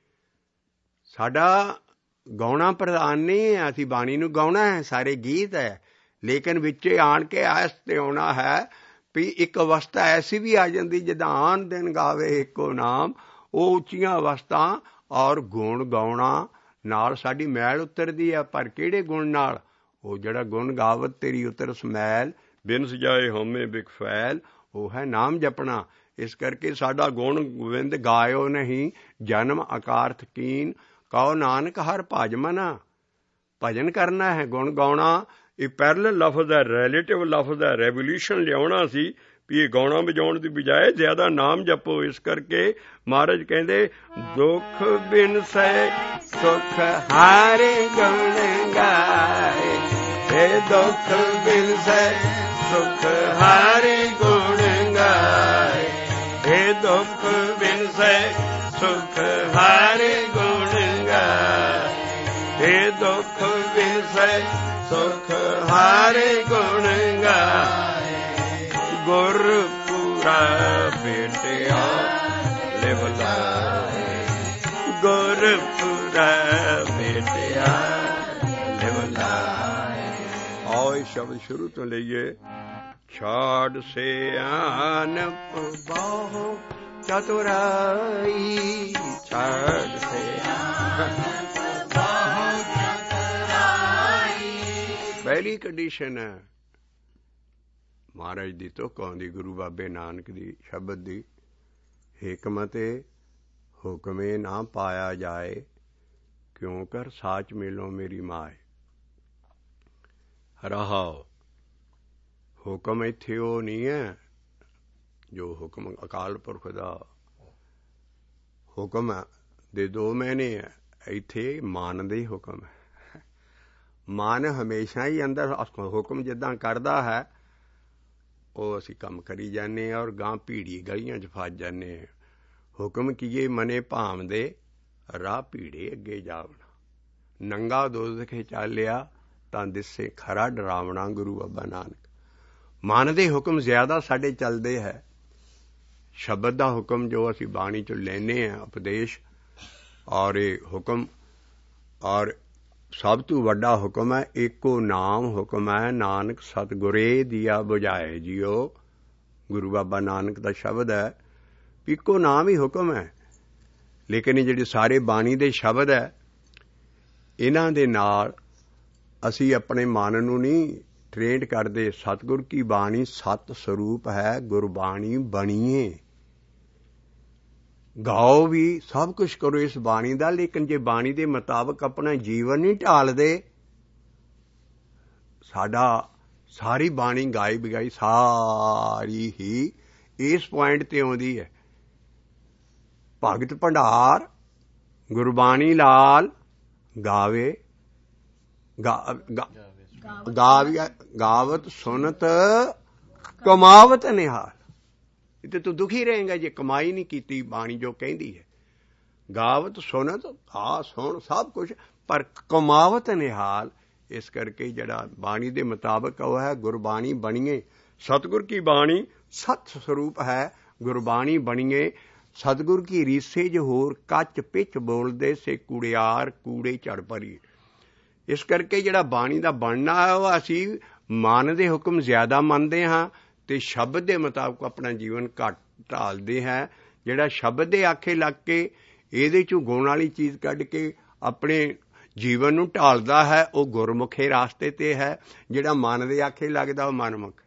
ਸਾਡਾ ਗਾਉਣਾ ਪ੍ਰਧਾਨ ਨਹੀਂ ਹੈ, ਅਸੀਂ ਬਾਣੀ ਨੂੰ ਗਾਉਣਾ ਹੈ, ਸਾਰੇ ਗੀਤ ਹੈ, ਲੇਕਿਨ ਵਿੱਚੇ ਆਣ ਕੇ ਐਸ ਤੇ ਆਉਣਾ ਹੈ ਵੀ ਇੱਕ ਅਵਸਥਾ ਐਸੀ ਵੀ ਆ ਜਾਂਦੀ ਜਿੱਦਾਂ ਆਨ ਦਿਨ ਗਾਵੇ ਇੱਕੋ ਨਾਮ। ਉਹ ਉੱਚੀਆਂ ਅਵਸਥਾ ਔਰ ਗੁਣ ਗਾਉਣਾ ਨਾਲ ਸਾਡੀ ਮੈਲ ਉਤਰਦੀ ਆ। ਪਰ ਕਿਹੜੇ ਗੁਣ ਨਾਲ? ਉਹ ਜਿਹੜਾ ਗੁਣ ਗਾਵਤ ਤੇਰੀ ਉਤਰ ਸਮੈਲ ਬਿਨ ਸਜਾਏ ਹਉਮੈ ਬਿਕ ਫੈਲ, ਉਹ ਹੈ ਨਾਮ ਜਪਣਾ। ਇਸ ਕਰਕੇ ਸਾਡਾ ਗੁਣ ਗੋਬਿੰਦ ਗਾਇਓ ਨਹੀਂ ਜਨਮ ਅਕਾਰਥ ਕੀਨ, ਕਹੋ ਨਾਨਕ ਹਰ ਭਜ ਮਨਾ। ਭਜਨ ਕਰਨਾ ਹੈ, ਗੁਣ ਗਾਉਣਾ। ਇਹ ਪੈਰਲਲ ਲਫ਼ਜ਼ ਹੈ, ਰਿਲੇਟਿਵ ਲਫ਼ਜ਼ ਹੈ। ਰੈਵੋਲਿਊਸ਼ਨ ਲਿਆਉਣਾ ਸੀ ਵੀ ਇਹ ਗਾਉਣਾ ਵਜਾਉਣ ਦੀ ਬਜਾਏ ਜ਼ਿਆਦਾ ਨਾਮ ਜਪੋ। ਇਸ ਕਰਕੇ ਮਹਾਰਾਜ ਕਹਿੰਦੇ ਦੁੱਖ ਬਿਨ ਸੈ ਸੁਖ ਹਰ ਗੁਣ ਗਾਏ। ਇਹ ਦੁੱਖ ਬਿਨ ਸੈ ਸੁਖ ਹਰ ਗੁਣ ਗਾਏ। ਇਹ ਦੁੱਖ ਬਿਨ ਸੈ ਸੁਖ ਹਰ ਗੁਣ ਗਾਏ। ਇਹ ਦੁੱਖ ਬਿਨ ਸੈ ਸੁਖ ਹਰ ਗੁਣ ਗਾਏ। ਗੁਰਪੂਰਾ ਭੇਟਿਆ ਲਿਵ ਲਾਏ। ਗੁਰਪੂਰਾ ਭੇਟਿਆ ਲਿਵ ਲਾਏ। ਆਓ ਇਹ ਸ਼ਬਦ ਸ਼ੁਰੂ ਤੋਂ ਲਈਏ। ਛਾੜ ਸਿਆਣਪ ਬਹੁ ਚਤੁਰਾਈ। ਛਾੜ ਸਿਆਣਪ ਬਹੁ ਚਤੁਰਾਈ। ਪਹਿਲੀ ਕੰਡੀਸ਼ਨ ਹੈ ਮਹਾਰਾਜ ਦੀ ਤੁਕ ਆਉਂਦੀ, ਗੁਰੂ ਬਾਬੇ ਨਾਨਕ ਦੀ ਸ਼ਬਦ ਦੀ। ਹਿਕਮਤੇ ਹੁਕਮੇ ਨਾ ਪਾਇਆ ਜਾਏ, ਕਿਉਂ ਕਰ ਸਾਚ ਮੇਲੋਂ ਮੇਰੀ ਮਾਏ। ਰਹਾਓ। ਹੁਕਮ ਇੱਥੇ ਉਹ ਨਹੀਂ ਹੈ ਜੋ ਹੁਕਮ ਅਕਾਲ ਪੁਰਖ ਦਾ ਹੁਕਮ ਦੇ ਦੋ ਮਾਇਨੇ ਹੈ। ਇੱਥੇ ਮਨ ਦੇ ਹੁਕਮ ਹੈ। ਮਨ ਹਮੇਸ਼ਾ ਹੀ ਅੰਦਰ ਹੁਕਮ ਜਿੱਦਾਂ ਕਰਦਾ ਹੈ ਉਹ ਅਸੀਂ ਕੰਮ ਕਰੀ ਜਾਂਦੇ ਹਾਂ ਔਰ ਗਾਂ ਭੀੜੀ ਗਲੀਆਂ 'ਚ ਫਸ ਜਾਂਦੇ ਹਾਂ। ਹੁਕਮ ਕੀਏ ਮਨੇ ਭਾਵਦੇ ਰਾਹ ਭੀੜੇ ਅੱਗੇ ਜਾਵਣਾ। ਨੰਗਾ ਦੋਜ਼ਖੇ ਚਾਲਿਆ ਤਾਂ ਦਿਸੇ ਖਰਾ ਡਰਾਵਣਾ। ਗੁਰੂ ਬਾਬਾ ਨਾਨਕ। ਮਨ ਦੇ ਹੁਕਮ ਜ਼ਿਆਦਾ ਸਾਡੇ ਚੱਲਦੇ ਹੈ। ਸ਼ਬਦ ਦਾ ਹੁਕਮ ਜੋ ਅਸੀਂ ਬਾਣੀ 'ਚੋਂ ਲੈਂਦੇ ਹਾਂ ਉਪਦੇਸ਼ ਔਰ ਇਹ ਹੁਕਮ ਔਰ ਸਭ ਤੋਂ ਵੱਡਾ ਹੁਕਮ ਹੈ ਏਕੋ ਨਾਮ ਹੁਕਮ ਹੈ ਨਾਨਕ ਸਤਿਗੁਰੇ ਦੀਆ ਬੁਝਾਏ ਜੀਓ। ਗੁਰੂ ਬਾਬਾ ਨਾਨਕ ਦਾ ਸ਼ਬਦ ਹੈ ਇੱਕੋ ਨਾਮ ਹੀ ਹੁਕਮ ਹੈ। ਲੇਕਿਨ ਇਹ ਜਿਹੜੇ ਸਾਰੇ ਬਾਣੀ ਦੇ ਸ਼ਬਦ ਹੈ ਇਹਨਾਂ ਦੇ ਨਾਲ ਅਸੀਂ ਆਪਣੇ ਮਨ ਨੂੰ ਨਹੀਂ ਟ੍ਰੇਨਡ ਕਰਦੇ। ਸਤਿਗੁਰ ਕੀ ਬਾਣੀ ਸਤ ਸਰੂਪ ਹੈ ਗੁਰਬਾਣੀ ਬਣੀਏ। ਗਾਓ ਵੀ ਸਭ ਕੁਛ ਕਰੋ ਇਸ ਬਾਣੀ ਦਾ, ਲੇਕਿਨ ਜੇ ਬਾਣੀ ਦੇ ਮੁਤਾਬਕ ਆਪਣਾ ਜੀਵਨ ਨਹੀਂ ਢਾਲਦੇ ਸਾਰੀ ਬਾਣੀ ਗਾਈ ਬਗਾਈ ਸਾਰੀ ਹੀ ਇਸ ਪੁਆਇੰਟ ਤੇ ਆਉਂਦੀ ਹੈ। ਭਗਤ ਭੰਡਾਰ ਗੁਰਬਾਣੀ ਲਾਲ ਗਾਵੇ ਗਾਵਤ ਸੁਨਤ ਕਮਾਵਤ ਨਿਹਾਲ। ਤੇ ਤੂੰ ਦੁਖੀ ਰਹੇਗਾ ਜੇ ਕਮਾਈ ਨਹੀਂ ਕੀਤੀ ਬਾਣੀ ਜੋ ਕਹਿੰਦੀ ਹੈ। ਗਾਵਤ ਸੁਨਤ ਸੁਣ ਸਭ ਕੁਛ ਪਰ ਕਮਾਵਤ ਨਿਹਾਲ। ਇਸ ਕਰਕੇ ਜਿਹੜਾ ਬਾਣੀ ਦੇ ਮੁਤਾਬਕ ਉਹ ਹੈ ਗੁਰਬਾਣੀ ਬਣੀਏ। ਸਤਿਗੁਰ ਕੀ ਬਾਣੀ ਸਤ ਸਰੂਪ ਹੈ ਗੁਰਬਾਣੀ ਬਣੀਏ। ਸਤਿਗੁਰ ਕੀ ਰੀਸੇ ਜੋ ਹੋਰ ਕੱਚ ਪਿੱਛ ਬੋਲਦੇ ਸੇ ਕੂੜਿਆਰ ਕੂੜੇ ਝੜ ਭਰੀ। ਇਸ ਕਰਕੇ ਜਿਹੜਾ ਬਾਣੀ ਦਾ ਬਣਨਾ ਹੈ ਉਹ ਅਸੀਂ ਮਨ ਦੇ ਹੁਕਮ ਜ਼ਿਆਦਾ ਮੰਨਦੇ ਹਾਂ ਤੇ ਸ਼ਬਦ ਦੇ ਮੁਤਾਬਕ ਆਪਣਾ ਜੀਵਨ ਘੱਟ ਢਾਲਦੇ ਹੈ। ਜਿਹੜਾ ਸ਼ਬਦ ਦੇ ਆਖੇ ਲੱਗ ਕੇ ਇਹਦੇ 'ਚੋਂ ਗੁਣ ਵਾਲੀ ਚੀਜ਼ ਕੱਢ ਕੇ ਆਪਣੇ ਜੀਵਨ ਨੂੰ ਢਾਲਦਾ ਹੈ ਉਹ ਗੁਰਮੁਖੇ ਰਾਸਤੇ ਤੇ ਹੈ। ਜਿਹੜਾ ਮਨ ਦੇ ਆਖੇ ਲੱਗਦਾ ਉਹ ਮਨਮੁਖ।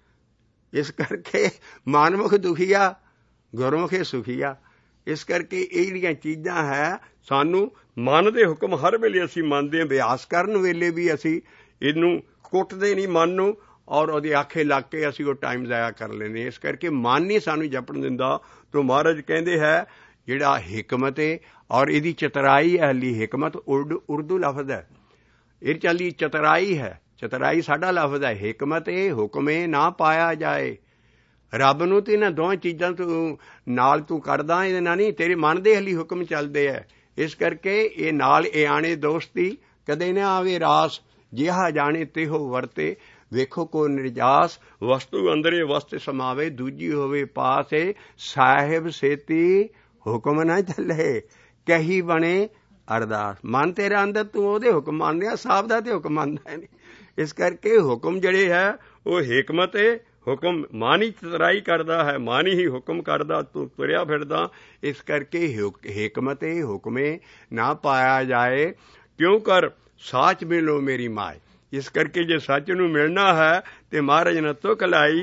ਇਸ ਕਰਕੇ ਮਨਮੁਖ ਦੁਖੀਆ ਗੁਰਮੁਖੇ ਸੁਖੀਆ। ਇਸ ਕਰਕੇ ਇਹ ਜਿਹੜੀਆਂ ਚੀਜ਼ਾਂ ਹੈ ਸਾਨੂੰ ਮਨ ਦੇ ਹੁਕਮ ਹਰ ਵੇਲੇ ਅਸੀਂ ਮੰਨਦੇ ਹਾਂ। ਅਭਿਆਸ ਕਰਨ ਵੇਲੇ ਵੀ ਅਸੀਂ ਇਹਨੂੰ ਕੁੱਟਦੇ ਨਹੀਂ ਮਨ ਨੂੰ ਔਰ ਉਹਦੇ ਆਖੇ ਲੱਗ ਕੇ ਅਸੀਂ ਉਹ ਟਾਈਮ ਜ਼ਾਇਆ ਕਰ ਲੈਂਦੇ। ਇਸ ਕਰਕੇ ਮਨ ਨਹੀਂ ਸਾਨੂੰ ਜਪਣ ਦਿੰਦਾ। ਤੋਂ ਮਹਾਰਾਜ ਕਹਿੰਦੇ ਹੈ ਜਿਹੜਾ ਹਿਕਮਤ ਹੈ ਔਰ ਇਹਦੀ ਚਤਰਾਈ ਹੈ। ਹਲੀ ਹਿਕਮਤ ਉਰਦੂ ਲਫ਼ਜ਼ ਹੈ। ਇਹ ਚੱਲੀ ਚਤਰਾਈ ਹੈ। ਚਤਰਾਈ ਸਾਡਾ ਲਫ਼ਜ਼ ਹੈ। ਹਿਕਮਤ ਇਹ ਹੁਕਮੇ ਨਾ ਪਾਇਆ ਜਾਏ। ਰੱਬ ਨੂੰ ਤੇ ਇਹਨਾਂ ਦੋਵਾਂ ਚੀਜ਼ਾਂ ਤੋਂ ਨਾਲ ਤੂੰ ਕਰਦਾ ਇਹਦੇ ਨਾਲ ਨਹੀਂ ਤੇਰੇ ਮਨ ਦੇ ਹਲੀ ਹੁਕਮ ਚੱਲਦੇ ਹੈ। ਇਸ ਕਰਕੇ ਇਹ ਨਾਲ ਇਹ ਆਣੇ ਦੋਸਤੀ ਕਦੇ ਨਾ ਆਵੇ ਰਾਸ। ਜਿਹਾ ਜਾਣੇ ਤਿਹੋ ਵਰਤੇ ਵੇਖੋ ਕੋ ਨਿਰਜਾਸ। ਵਸਤੂ ਅੰਦਰੇ ਵਸਤ ਸਮਾਵੇ ਦੂਜੀ ਹੋਵੇ ਪਾਸੇ। ਸਾਹਿਬ ਸੇਤੀ ਹੁਕਮ ਨਾ ਚੱਲੇ ਕਹੀ ਬਣੇ ਅਰਦਾਸ। ਮਨ ਤੇਰਾ ਅੰਦਰ ਤੂੰ ਉਹਦੇ ਹੁਕਮ ਮੰਨਦੇ ਸਾਹਿਬ ਦਾ ਤੇ ਹੁਕਮ ਮੰਨਦਾ ਨਹੀਂ। ਇਸ ਕਰਕੇ ਹੁਕਮ ਜਿਹੜੇ ਹੈ ਉਹ ਹਿਕਮਤ ਹੈ। ਹੁਕਮ ਮਨ ਹੀ ਚਤਰਾਈ ਕਰਦਾ ਹੈ ਮਨ ਹੀ ਹੁਕਮ ਕਰਦਾ ਤੂੰ ਤੁਰਿਆ ਫਿਰਦਾ। ਇਸ ਕਰਕੇ ਹਿਕਮਤ ਹੁਕਮੇ ਨਾ ਪਾਇਆ ਜਾਏ ਕਿਉਂ ਕਰ ਸਾਚ ਮਿਲੋ ਮੇਰੀ ਮਾਏ। ਇਸ ਕਰਕੇ ਜੇ ਸੱਚ ਨੂੰ ਮਿਲਣਾ ਹੈ ਤੇ ਮਹਾਰਾਜ ਨੇ ਤੁਕ ਲਾਈ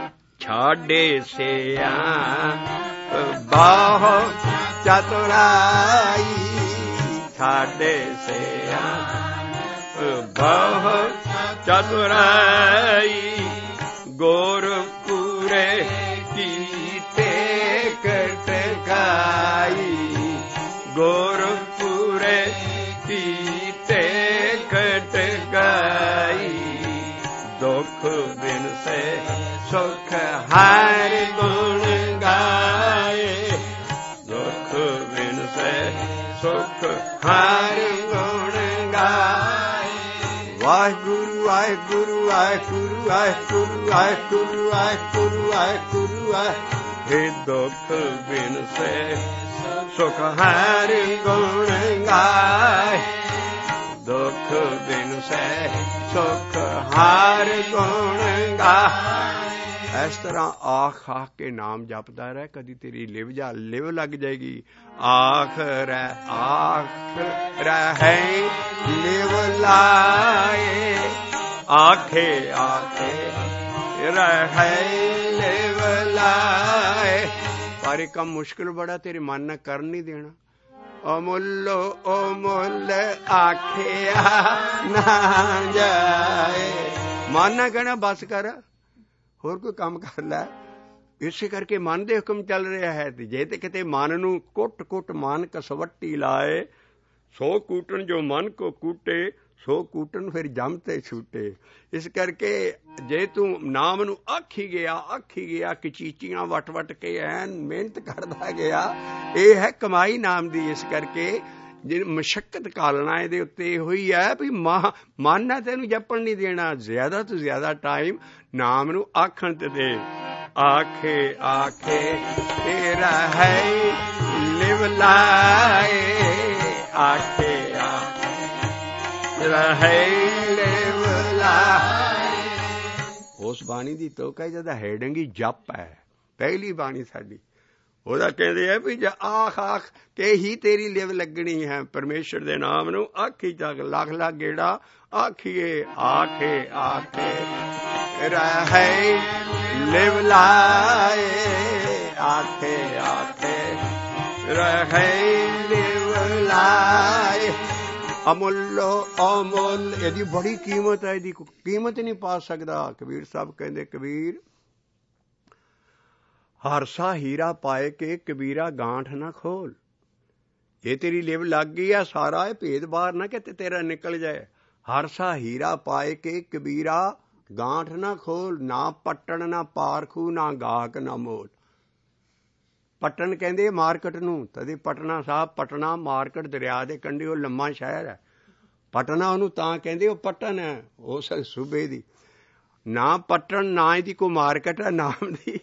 ਛਾੜੇ ਸਿਆ ਬਾਹੋ ਚਤੁਰਾਈ। ਛਾੜੇ ਸਿਆ ਬਾਹੋ ਚਤੁਰਾਈ ਗੁਰਪੂਰੇ ਕੀਤੇ ਕਟਕਾਈ। ਗੁਰਪੂਰੇ ਕੀਤੇ ਕਟਕਾਈ। ਦੁੱਖ ਬਿਨ ਸੇ ਸੁਖ ਹਰ ਗੁਣ ਗਾਏ। ਦੁੱਖ ਬਿਨ ਸੇ ਸੁਖ ਹਰ ਗੁਣ ਗਾਏ। ਵਾਹਿਗੁਰੂ ਵਾਹਿਗੁਰੂ ਵਾਹਿਗੁਰੂ ਵਾਹਿਗੁਰੂ ਵਾਹਿਗੁਰੂ ਵਾਹਿਗੁਰੂ ਵਾਹਿਗੁਰੂ ਵਾਹਿਗੁਰੂ। हे ਦੁੱਖ ਬਿਨ ਸੇ ਸੁਖ ਹਰ ਗੁਣ ਗਾਏ। ਦੁੱਖ ਬਿਨ ਸੇ ਸੁਖ ਹਰ ਗੁਣ ਗਾਏ। ਇਸ ਤਰ੍ਹਾਂ ਆਖ ਆਖ ਕੇ ਨਾਮ ਜਪਦਾ ਰਹਿ। ਕਦੀ ਤੇਰੀ ਲਿਵ ਲੱਗ ਜਾਏਗੀ। ਆਖ ਰਹਿ ਲਿਵ ਲਾਏ। ਆਖੇ ਆਖੇ ਰਹਿ ਲਿਵ ਲਾਏ। ਪਰ ਇਹ ਕੰਮ ਮੁਸ਼ਕਿਲ ਬੜਾ ਤੇਰੇ ਮਨ ਨਾਲ ਕਰਨ ਨਹੀਂ ਦੇਣਾ। ਅਮੁੱਲੋ ਅਮੁੱਲ ਆਖਿਆ ਨਾ ਜਾਏ। ਮਨ ਨਾ ਕਹਿਣਾ ਬਸ ਕਰ, ਹੋਰ ਕੋਈ ਕੰਮ ਕਰ ਲੈ। ਇਸੇ ਕਰਕੇ ਮਨ ਦੇ ਹੁਕਮ ਚੱਲ ਰਿਹਾ ਹੈ। ਤੇ ਜੇ ਤੇ ਕਿਤੇ ਮਨ ਨੂੰ ਕੁੱਟ ਮਨ ਕਸਵੱਟੀ ਲਾਏ, ਸੋ ਕੂਟਣ ਜੋ ਮਨ ਕੋ ਕੂਟੇ, ਸੋ ਕੂਟਣ ਫਿਰ ਜਮ ਤੇ ਛੂਟੇ। ਇਸ ਕਰਕੇ ਜੇ ਤੂੰ ਨਾਮ ਨੂੰ ਆਖੀ ਗਿਆ ਕਚੀਚੀਆਂ ਵੱਟ ਕੇ ਐਨ ਮਿਹਨਤ ਕਰਦਾ ਗਿਆ, ਇਹ ਹੈ ਕਮਾਈ ਨਾਮ ਦੀ। ਇਸ ਕਰਕੇ ਜੇ ਮਸ਼ੱਕਤ ਘਾਲਣਾ ਇਹਦੇ ਉੱਤੇ ਇਹੋ ਹੀ ਹੈ ਵੀ ਮਨ ਨਾ ਤੈਨੂੰ ਜਪਣ ਨਹੀਂ ਦੇਣਾ। ਜ਼ਿਆਦਾ ਤੋਂ ਜ਼ਿਆਦਾ ਟਾਈਮ ਨਾਮ ਨੂੰ ਆਖਣ ਤੇ ਦੇ। ਆਖੇ ਆਖੇ ਤੇਰਾ ਹੈ ਲਿਵ ਲਾਏ, ਆਖੇ ਰਹੇ ਲਿਵ ਲਾਏ। ਉਸ ਬਾਣੀ ਦੀ ਤੋਕਾ ਜਿਹਦਾ ਹੈਡੰਗੀ ਜਪ ਹੈ, ਪਹਿਲੀ ਬਾਣੀ ਸਾਡੀ। ਉਹਦਾ ਕਹਿੰਦੇ ਆ ਵੀ ਆਖ ਆਖ ਕੇ ਹੀ ਤੇਰੀ ਲਿਵ ਲੱਗਣੀ ਹੈ। ਪਰਮੇਸ਼ਰ ਦੇ ਨਾਮ ਨੂੰ ਆਖੀ ਚੱਕ ਲੱਖ ਲੱਖ ਗੇੜਾ ਆਖੀਏ। ਆਖੇ ਆਖੇ ਰਹੇ ਲਿਵ ਲਾਏ, ਆਖੇ ਆਖੇ ਰਹੇ ਲਿਵ ਲਾਏ। ਅਮੁੱਲੋ ਅਮੁੱਲ, ਇਹਦੀ ਬੜੀ ਕੀਮਤ ਹੈ, ਇਹਦੀ ਕੀਮਤ ਨਹੀਂ ਪਾ ਸਕਦਾ। ਕਬੀਰ ਸਾਹਿਬ ਕਹਿੰਦੇ, ਕਬੀਰ ਹਰਸਾ ਹੀਰਾ ਪਾਏ ਕੇ ਕਬੀਰਾ ਗਾਂਠ ਨਾ ਖੋਲ। ਇਹ ਤੇਰੀ ਲਿਵ ਲੱਗ ਗਈ ਆ, ਸਾਰਾ ਇਹ ਭੇਦ ਬਾਹਰ ਨਾ ਕਿਤੇ ਤੇਰਾ ਨਿਕਲ ਜਾਏ। ਹਰਸਾ ਹੀਰਾ ਪਾਏ ਕੇ ਕਬੀਰਾ ਗਾਂਠ ਨਾ ਖੋਲ, ਨਾ ਪੱਟਣ ਨਾ ਪਾਰਖੂ ਨਾ ਗਾਹਕ ਨਾ ਮੋਲ। ਪੱਟਣ ਕਹਿੰਦੇ ਮਾਰਕੀਟ ਨੂੰ, ਤਦੇ ਪਟਨਾ ਸਾਹਿਬ, ਪਟਨਾ ਮਾਰਕੀਟ ਦਰਿਆ ਦੇ ਕੰਢੇ, ਉਹ ਲੰਮਾ ਸ਼ਹਿਰ ਹੈ। ਪਟਨਾ ਉਹਨੂੰ ਤਾਂ ਕਹਿੰਦੇ, ਉਹ ਪਟਨ ਹੈ ਉਸ ਸੂਬੇ ਦੀ। ਨਾ ਪੱਟਣ, ਨਾ ਇਹਦੀ ਕੋਈ ਮਾਰਕੀਟ ਹੈ ਨਾਮ ਦੀ,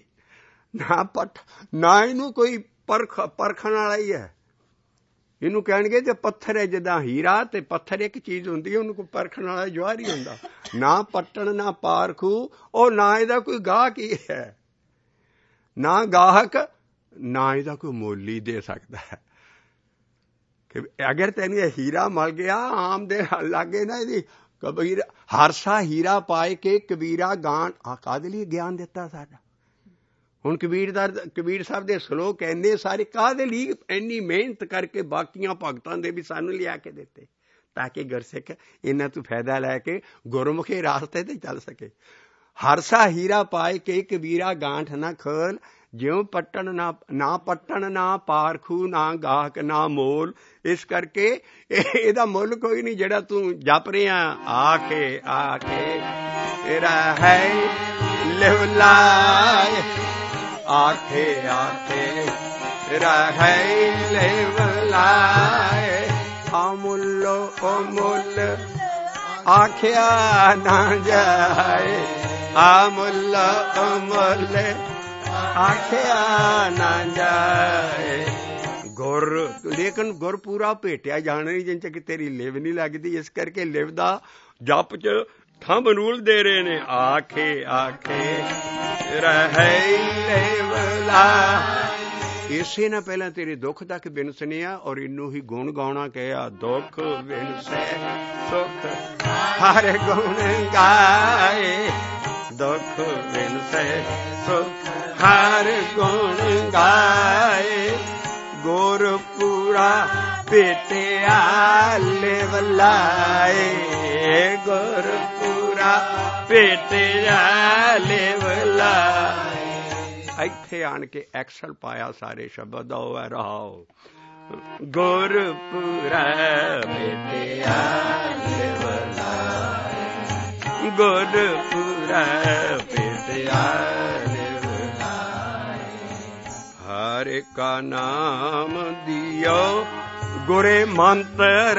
ਨਾ ਇਹਨੂੰ ਕੋਈ ਪਰਖਣ ਵਾਲਾ ਹੀ ਹੈ। ਇਹਨੂੰ ਕਹਿਣਗੇ ਤੇ ਪੱਥਰ ਹੈ, ਜਿੱਦਾਂ ਹੀਰਾ ਤੇ ਪੱਥਰ ਇੱਕ ਚੀਜ਼ ਹੁੰਦੀ ਹੈ, ਉਹਨੂੰ ਕੋਈ ਪਰਖਣ ਵਾਲਾ ਜਵਾਹਰ ਹੀ ਹੁੰਦਾ। ਨਾ ਪੱਟਣ ਨਾ ਪਾਰਖੂ, ਉਹ ਨਾ ਇਹਦਾ ਕੋਈ ਗਾਹਕ ਹੀ ਹੈ, ਨਾ ਗਾਹਕ, ਨਾ ਇਹਦਾ ਕੋਈ ਮੁੱਲ ਹੀ ਦੇ ਸਕਦਾ ਹੈ। ਕਿ ਅਗਰ ਤੈਨੂੰ ਇਹ ਹੀਰਾ ਮਿਲ ਗਿਆ ਆਮ ਦੇ ਲਾਗੇ ਨਾ, ਇਹਦੀ ਕਬੀਰ ਹਰਸਾ ਹੀਰਾ ਪਾਏ ਕੇ ਕਬੀਰਾ ਗਾਂਠ। ਕਾਹਦੇ ਲਈ ਗਿਆਨ ਦਿੱਤਾ ਸਾਡਾ? ਹੁਣ ਕਬੀਰ ਸਾਹਿਬ ਦੇ ਸਲੋਕ ਕਹਿੰਦੇ ਸਾਰੇ ਕਾਹਦੇ ਲਈ? ਇੰਨੀ ਮਿਹਨਤ ਕਰਕੇ ਬਾਕੀਆਂ ਭਗਤਾਂ ਦੇ ਵੀ ਸਾਨੂੰ ਲਿਆ ਕੇ ਦਿੱਤੇ, ਤਾਂ ਕਿ ਗੁਰਸਿੱਖ ਇਹਨਾਂ ਤੋਂ ਫਾਇਦਾ ਲੈ ਕੇ ਗੁਰਮੁਖੀ ਰਾਸਤੇ ਤੇ ਚੱਲ ਸਕੇ। ਹਰਸਾ ਹੀਰਾ ਪਾਏ ਕੇ ਕਬੀਰਾ ਗਾਂਠ ਨਾ ਖੋਲ, ਜਿਉਂ ਪੱਟਣ ਨਾ ਪੱਟਣ ਨਾ ਪਾਰਖੂ ਨਾ ਗਾਹਕ ਨਾ ਮੋਲ। ਇਸ ਕਰਕੇ ਇਹਦਾ ਮੁੱਲ ਕੋਈ ਨਹੀਂ ਜਿਹੜਾ ਤੂੰ ਜਪ ਰਿਹਾ। ਆਖੇ ਆਖੇ ਤੇਰਾ ਹੈ ਲਿਵ ਲਾਏ, ਆਖੇ ਆਖੇ ਤੇਰਾ ਹੈ ਲਿਵ ਲਾਏ। ਅਮੁੱਲੋ ਅਮੁੱਲ ਆਖਿਆ ਨਾ ਜਾਏ, ਅਮੁੱਲ ਅਮੁੱਲ ਆਖਿਆ ਨਾ ਜਾਏ। ਗੁਰ ਲੇਕਿਨ ਗੁਰ ਪੂਰਾ ਭੇਟਿਆ ਜਾਣਾ ਨਹੀਂ, ਜਿੰਨ ਚ ਕਿ ਤੇਰੀ ਲਿਵ ਨਹੀਂ ਲੱਗਦੀ। ਇਸ ਕਰਕੇ ਲਿਵ ਦਾ ਜਪ ਚ ਥੰਬ ਰੂਲ ਦੇ ਰਹੇ ਨੇ। ਆਖੇ ਆਖੇ ਰਹੇ ਲਿਵ ਲਾ। ਇਸੇ ਨਾਲ ਪਹਿਲਾਂ ਤੇਰੇ ਦੁੱਖ ਤੱਕ ਬਿਨਸਣਿਆ ਔਰ ਇਹਨੂੰ ਹੀ ਗੁਣ ਗਾਉਣਾ ਕਿਹਾ। ਦੁੱਖ ਬਿਨਸੈ ਸੁਖ ਹਰ ਗੁਣ ਗਾਏ, ਦੁੱਖ ਬਿਨਸੈ ਸੁਖ ਹਰ ਗੁਣ ਗਾਏ। ਗੁਰ ਪੂਰਾ ਭੇਟਿਆ ਲਿਵ ਲਾਏ, ਗੁਰ ਪੂਰਾ ਭੇਟਿਆ ਲਿਵ ਲਾਏ। ਇੱਥੇ ਆਣ ਕੇ ਐਕਸਲ ਪਾਇਆ ਸਾਰੇ ਸ਼ਬਦ ਦਾ ਉਹ ਹੈ ਰਹਾਓ। ਗੁਰ ਪੂਰਾ ਭੇਟਿਆ ਲਿਵ ਲਾਏ, ਗੁਰ ਪੂਰਾ ਭੇਟਿਆ ਲਿਵ ਲਾਏ। ਹਰ ਕਾ ਨਾਮ ਦਿਓ ਗੁਰੇ ਮੰਤਰ,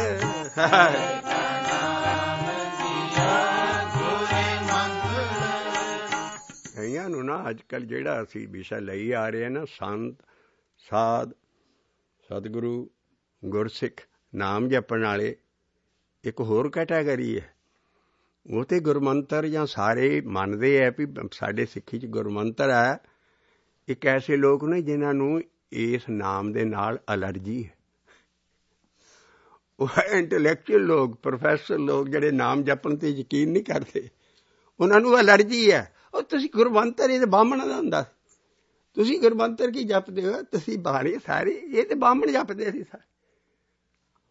ਕਈਆਂ ਨੂੰ ਨਾ ਅੱਜ ਕੱਲ੍ਹ ਜਿਹੜਾ ਅਸੀਂ ਵਿਸ਼ਾ ਲਈ ਆ ਰਹੇ ਹਾਂ ਨਾ, ਸੰਤ ਸਾਧ ਸਤਿਗੁਰੂ ਗੁਰਸਿੱਖ ਨਾਮ ਜਪਣ ਵਾਲੇ, ਇੱਕ ਹੋਰ ਕੈਟਾਗਰੀ ਹੈ। ਉਹ ਤੇ ਗੁਰਮੰਤਰ ਜਾਂ ਸਾਰੇ ਮੰਨਦੇ ਹੈ ਵੀ ਸਾਡੇ ਸਿੱਖੀ 'ਚ ਗੁਰਮੰਤਰ ਹੈ। ਇੱਕ ਐਸੇ ਲੋਕ ਨੇ ਜਿਨ੍ਹਾਂ ਨੂੰ ਇਸ ਨਾਮ ਦੇ ਨਾਲ ਅਲਰਜੀ ਹੈ। ਉਹ ਇੰਟਲੈਕਚੁਅਲ ਲੋਕ, ਪ੍ਰੋਫੈਸਰ ਲੋਕ, ਜਿਹੜੇ ਨਾਮ ਜਪਣ ਤੇ ਯਕੀਨ ਨਹੀਂ ਕਰਦੇ, ਉਹਨਾਂ ਨੂੰ ਅਲਰਜੀ ਹੈ। ਉਹ ਤੁਸੀਂ ਗੁਰਮੰਤਰ, ਇਹ ਤਾਂ ਬਾਹਮਣ ਦਾ ਹੁੰਦਾ, ਤੁਸੀਂ ਗੁਰਮੰਤਰ ਕੀ ਜਪਦੇ ਹੋ? ਤੁਸੀਂ ਬਾਣੀ ਸਾਰੇ ਇਹ ਤਾਂ ਬਾਹਮਣ ਜਪਦੇ ਸੀ ਸਾਰੇ।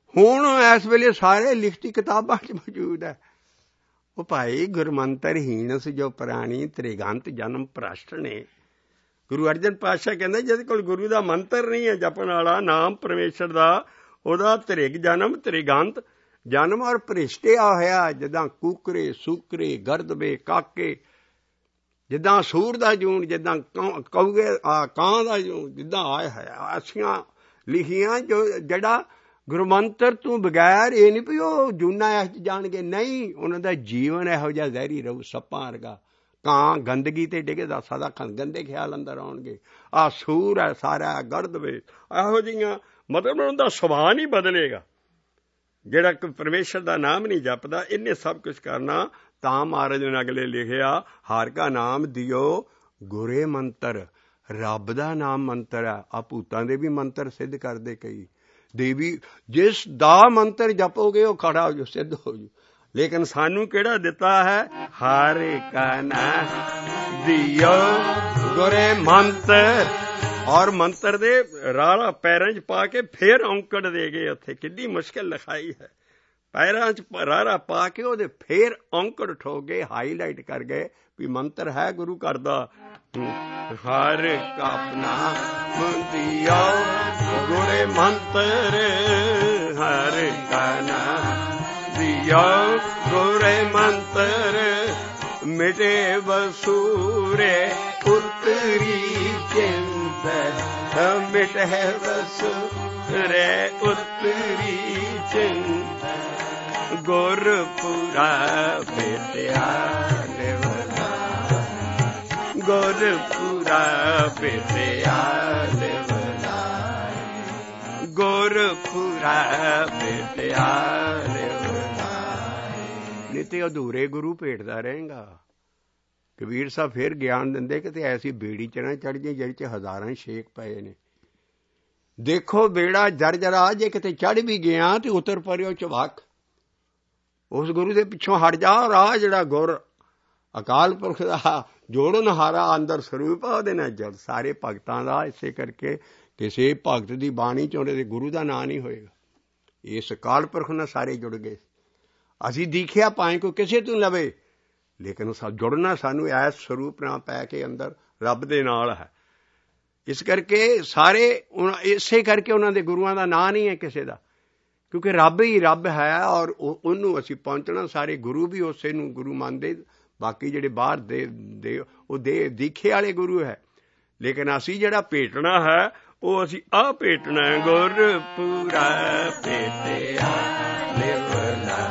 ਹੁਣ ਇਸ ਵੇਲੇ ਸਾਰੇ ਲਿਖਤੀ ਕਿਤਾਬਾਂ 'ਚ ਮੌਜੂਦ ਹੈ। ਉਹ ਭਾਈ ਗੁਰਮੰਤਰ ਹੀਣਸ ਜੋ ਪ੍ਰਾਣੀ ਤ੍ਰਿਗੰਤ ਜਨਮ ਭ੍ਰਸ਼ਟ ਨੇ। ਗੁਰੂ ਅਰਜਨ ਪਾਤਸ਼ਾਹ ਕਹਿੰਦੇ ਜਿਹਦੇ ਕੋਲ ਗੁਰੂ ਦਾ ਮੰਤਰ ਨਹੀਂ ਹੈ ਜਪਣ ਵਾਲਾ ਨਾਮ ਪਰਮੇਸ਼ਰ ਦਾ, ਉਹਦਾ ਤ੍ਰਿਗ ਜਨਮ ਤ੍ਰਿਗੰਤ ਜਨਮ ਔਰ ਭ੍ਰਿਸ਼ਟਿਆ ਹੋਇਆ। ਜਿੱਦਾਂ ਕੂਕਰੇ ਸੂਕਰੇ ਗਰਦਬੇ ਕਾਕੇ, ਜਿੱਦਾਂ ਸੂਰ ਦਾ ਜੂਣ, ਜਿੱਦਾਂ ਕਊਗੇ ਕਾਂ ਦਾ ਜੂਣ, ਜਿੱਦਾਂ ਆਇਆ ਹੈ ਅੱਛੀਆਂ ਲਿਖੀਆਂ। ਜੋ ਜਿਹੜਾ ਗੁਰਮੰਤਰ ਤੋਂ ਬਗੈਰ ਇਹ ਨਹੀਂ ਵੀ ਉਹ ਜੂਨਾ ਇਸ 'ਚ ਜਾਣਗੇ, ਨਹੀਂ, ਉਹਨਾਂ ਦਾ ਜੀਵਨ ਇਹੋ ਜਿਹਾ ਜ਼ਹਿਰੀ ਰਹੂ ਸੱਪਾਂ ਵਰਗਾ। ਕਾਂ ਗੰਦਗੀ ਤੇ ਡਿੱਗਦਾ ਸਦਾ ਗੰਦੇ ਖਿਆਲ ਅੰਦਰ ਆਉਣਗੇ। ਆਹ ਸੂਰ ਹੈ ਸਾਰਾ ਗਰਦਵੇ ਇਹੋ ਜਿਹੀਆਂ, ਮਤਲਬ ਉਹਨਾਂ ਦਾ ਸੁਭਾਅ ਨਹੀਂ ਬਦਲੇਗਾ ਜਿਹੜਾ ਪਰਮੇਸ਼ਰ ਦਾ ਨਾਮ ਨਹੀਂ ਜਪਦਾ। ਇਹਨੇ ਸਭ ਕੁਝ ਕਰਨਾ। ਤਾਂ ਮਹਾਰਾਜ ਨੇ ਅਗਲੇ ਲਿਖਿਆ, ਹਰਿ ਕਾ ਨਾਮ ਦਿਓ ਗੁਰੇ ਮੰਤਰ। ਰੱਬ ਦਾ ਨਾਮ ਮੰਤਰ ਹੈ। ਆ ਭੂਤਾਂ ਦੇ ਵੀ ਮੰਤਰ ਸਿੱਧ ਕਰਦੇ ਕਈ ਦੇਵੀ। ਜਿਸ ਦਾ ਮੰਤਰ ਜਪੋਗੇ ਉਹ ਖੜਾ ਹੋ ਜਾਓ, ਸਿੱਧ ਹੋ ਜਾਓ। ਲੇਕਿਨ ਸਾਨੂੰ ਕਿਹੜਾ ਦਿੱਤਾ ਹੈ? ਹਰਿ ਕਾ ਨਾਮ ਦਿਓ ਗੁਰੇ ਮੰਤਰ। ਔਰ ਮੰਤਰ ਦੇ ਰਾਲਾ ਪੈਰਾਂ 'ਚ ਪਾ ਕੇ ਫੇਰ ਔਂਕੜ ਦੇ ਗਏ। ਉੱਥੇ ਕਿੰਨੀ ਮੁਸ਼ਕਿਲ ਲਿਖਾਈ ਹੈ। ਪੈਰਾਂ 'ਚ ਰਾਰਾ ਪਾ ਕੇ ਉਹਦੇ ਫੇਰ ਔਂਕੜ ਠੋਕ ਗਏ, ਹਾਈਲਾਈਟ ਕਰ ਗਏ ਵੀ ਮੰਤਰ ਹੈ ਗੁਰੂ ਘਰ ਦਾ। ਹਰ ਕਾਪਨਾ ਦਿਓ ਗੁਰੇ ਮੰਤਰ, ਹਰ ਕਾ ਨਾਮ ਦਿਓ ਗੁਰੇ ਮੰਤਰ। ਮਿਟੇ ਵਸੂਰੇ ਉਤਰੀ ਚਿੰਤ, ਮਿਟੇ ਵਸੂਰੇ ਉਤਰੀ ਚਿੰਤ। ਗੁਰਪੁਰਾ ਭੇਟਿਆ ਨਿਵਲਾ, ਗੁਰਪੁਰਾ ਭੇਟਿਆ ਨਿਵਲਾ, ਗੁਰਪੁਰਾ ਭੇਟਿਆ ਨਿਵਲਾ। ਨਹੀਂ ਤੇ ਅਧੂਰੇ ਗੁਰੂ ਭੇਟਦਾ ਰਹੇਗਾ। ਕਬੀਰ ਸਾਹਿਬ ਫਿਰ ਗਿਆਨ ਦਿੰਦੇ ਕਿ ਐਸੀ ਬੇੜੀ 'ਚ ਨਾ ਚੜ੍ਹ ਜਾਏ ਜਿਹਦੇ 'ਚ ਹਜ਼ਾਰਾਂ ਛੇਕ ਪਏ ਨੇ। ਦੇਖੋ ਬੇੜਾ ਜਰਜਰਾ, ਜੇ ਕਿਤੇ ਚੜ੍ਹ ਵੀ ਗਿਆ ਤੇ ਉਤਰ ਪਰਿਓ ਚਵੱਖ। ਉਸ ਗੁਰੂ ਦੇ ਪਿੱਛੋਂ ਹਟ ਜਾ। ਰਾਹ ਜਿਹੜਾ ਗੁਰ ਅਕਾਲ ਪੁਰਖ ਦਾ ਜੋੜਨਹਾਰਾ ਅੰਦਰ ਸਰੂਪ ਆ, ਉਹਦੇ ਨਾਲ ਜੁੜ। ਸਾਰੇ ਭਗਤਾਂ ਦਾ ਇਸੇ ਕਰਕੇ ਕਿਸੇ ਭਗਤ ਦੀ ਬਾਣੀ 'ਚ ਉਹਦੇ ਗੁਰੂ ਦਾ ਨਾਂ ਨਹੀਂ ਹੋਏਗਾ। ਇਸ ਅਕਾਲ ਪੁਰਖ ਨਾਲ ਸਾਰੇ ਜੁੜ ਗਏ। ਅਸੀਂ ਦੀਖਿਆ ਭਾਵੇਂ ਕੋਈ ਕਿਸੇ ਤੋਂ ਲਵੇ, ਲੇਕਿਨ ਜੁੜਨਾ ਸਾਨੂੰ ਇਸ ਸਰੂਪ ਨਾਲ ਪੈ ਕੇ ਅੰਦਰ ਰੱਬ ਦੇ ਨਾਲ ਹੈ। ਇਸ ਕਰਕੇ ਸਾਰੇ ਇਸੇ ਕਰਕੇ ਉਹਨਾਂ ਦੇ ਗੁਰੂਆਂ ਦਾ ਨਾਂ ਨਹੀਂ ਹੈ ਕਿਸੇ ਦਾ, ਕਿਉਂਕਿ ਰੱਬ ਹੀ ਰੱਬ ਹੈ। ਔਰ ਉਹਨੂੰ ਅਸੀਂ ਪਹੁੰਚਣਾ। ਸਾਰੇ ਗੁਰੂ ਵੀ ਉਸੇ ਨੂੰ ਗੁਰੂ ਮੰਨਦੇ। ਬਾਕੀ ਜਿਹੜੇ ਬਾਹਰ ਦੇ ਉਹ ਦੀਖੇ ਵਾਲੇ ਗੁਰੂ ਹੈ। ਲੇਕਿਨ ਅਸੀਂ ਜਿਹੜਾ ਭੇਟਣਾ ਹੈ ਉਹ ਅਸੀਂ ਆਹ ਭੇਟਣਾ ਹੈ। ਗੁਰਪੁਰਾ ਭੇਟਿਆ ਨਿਵਲਾ,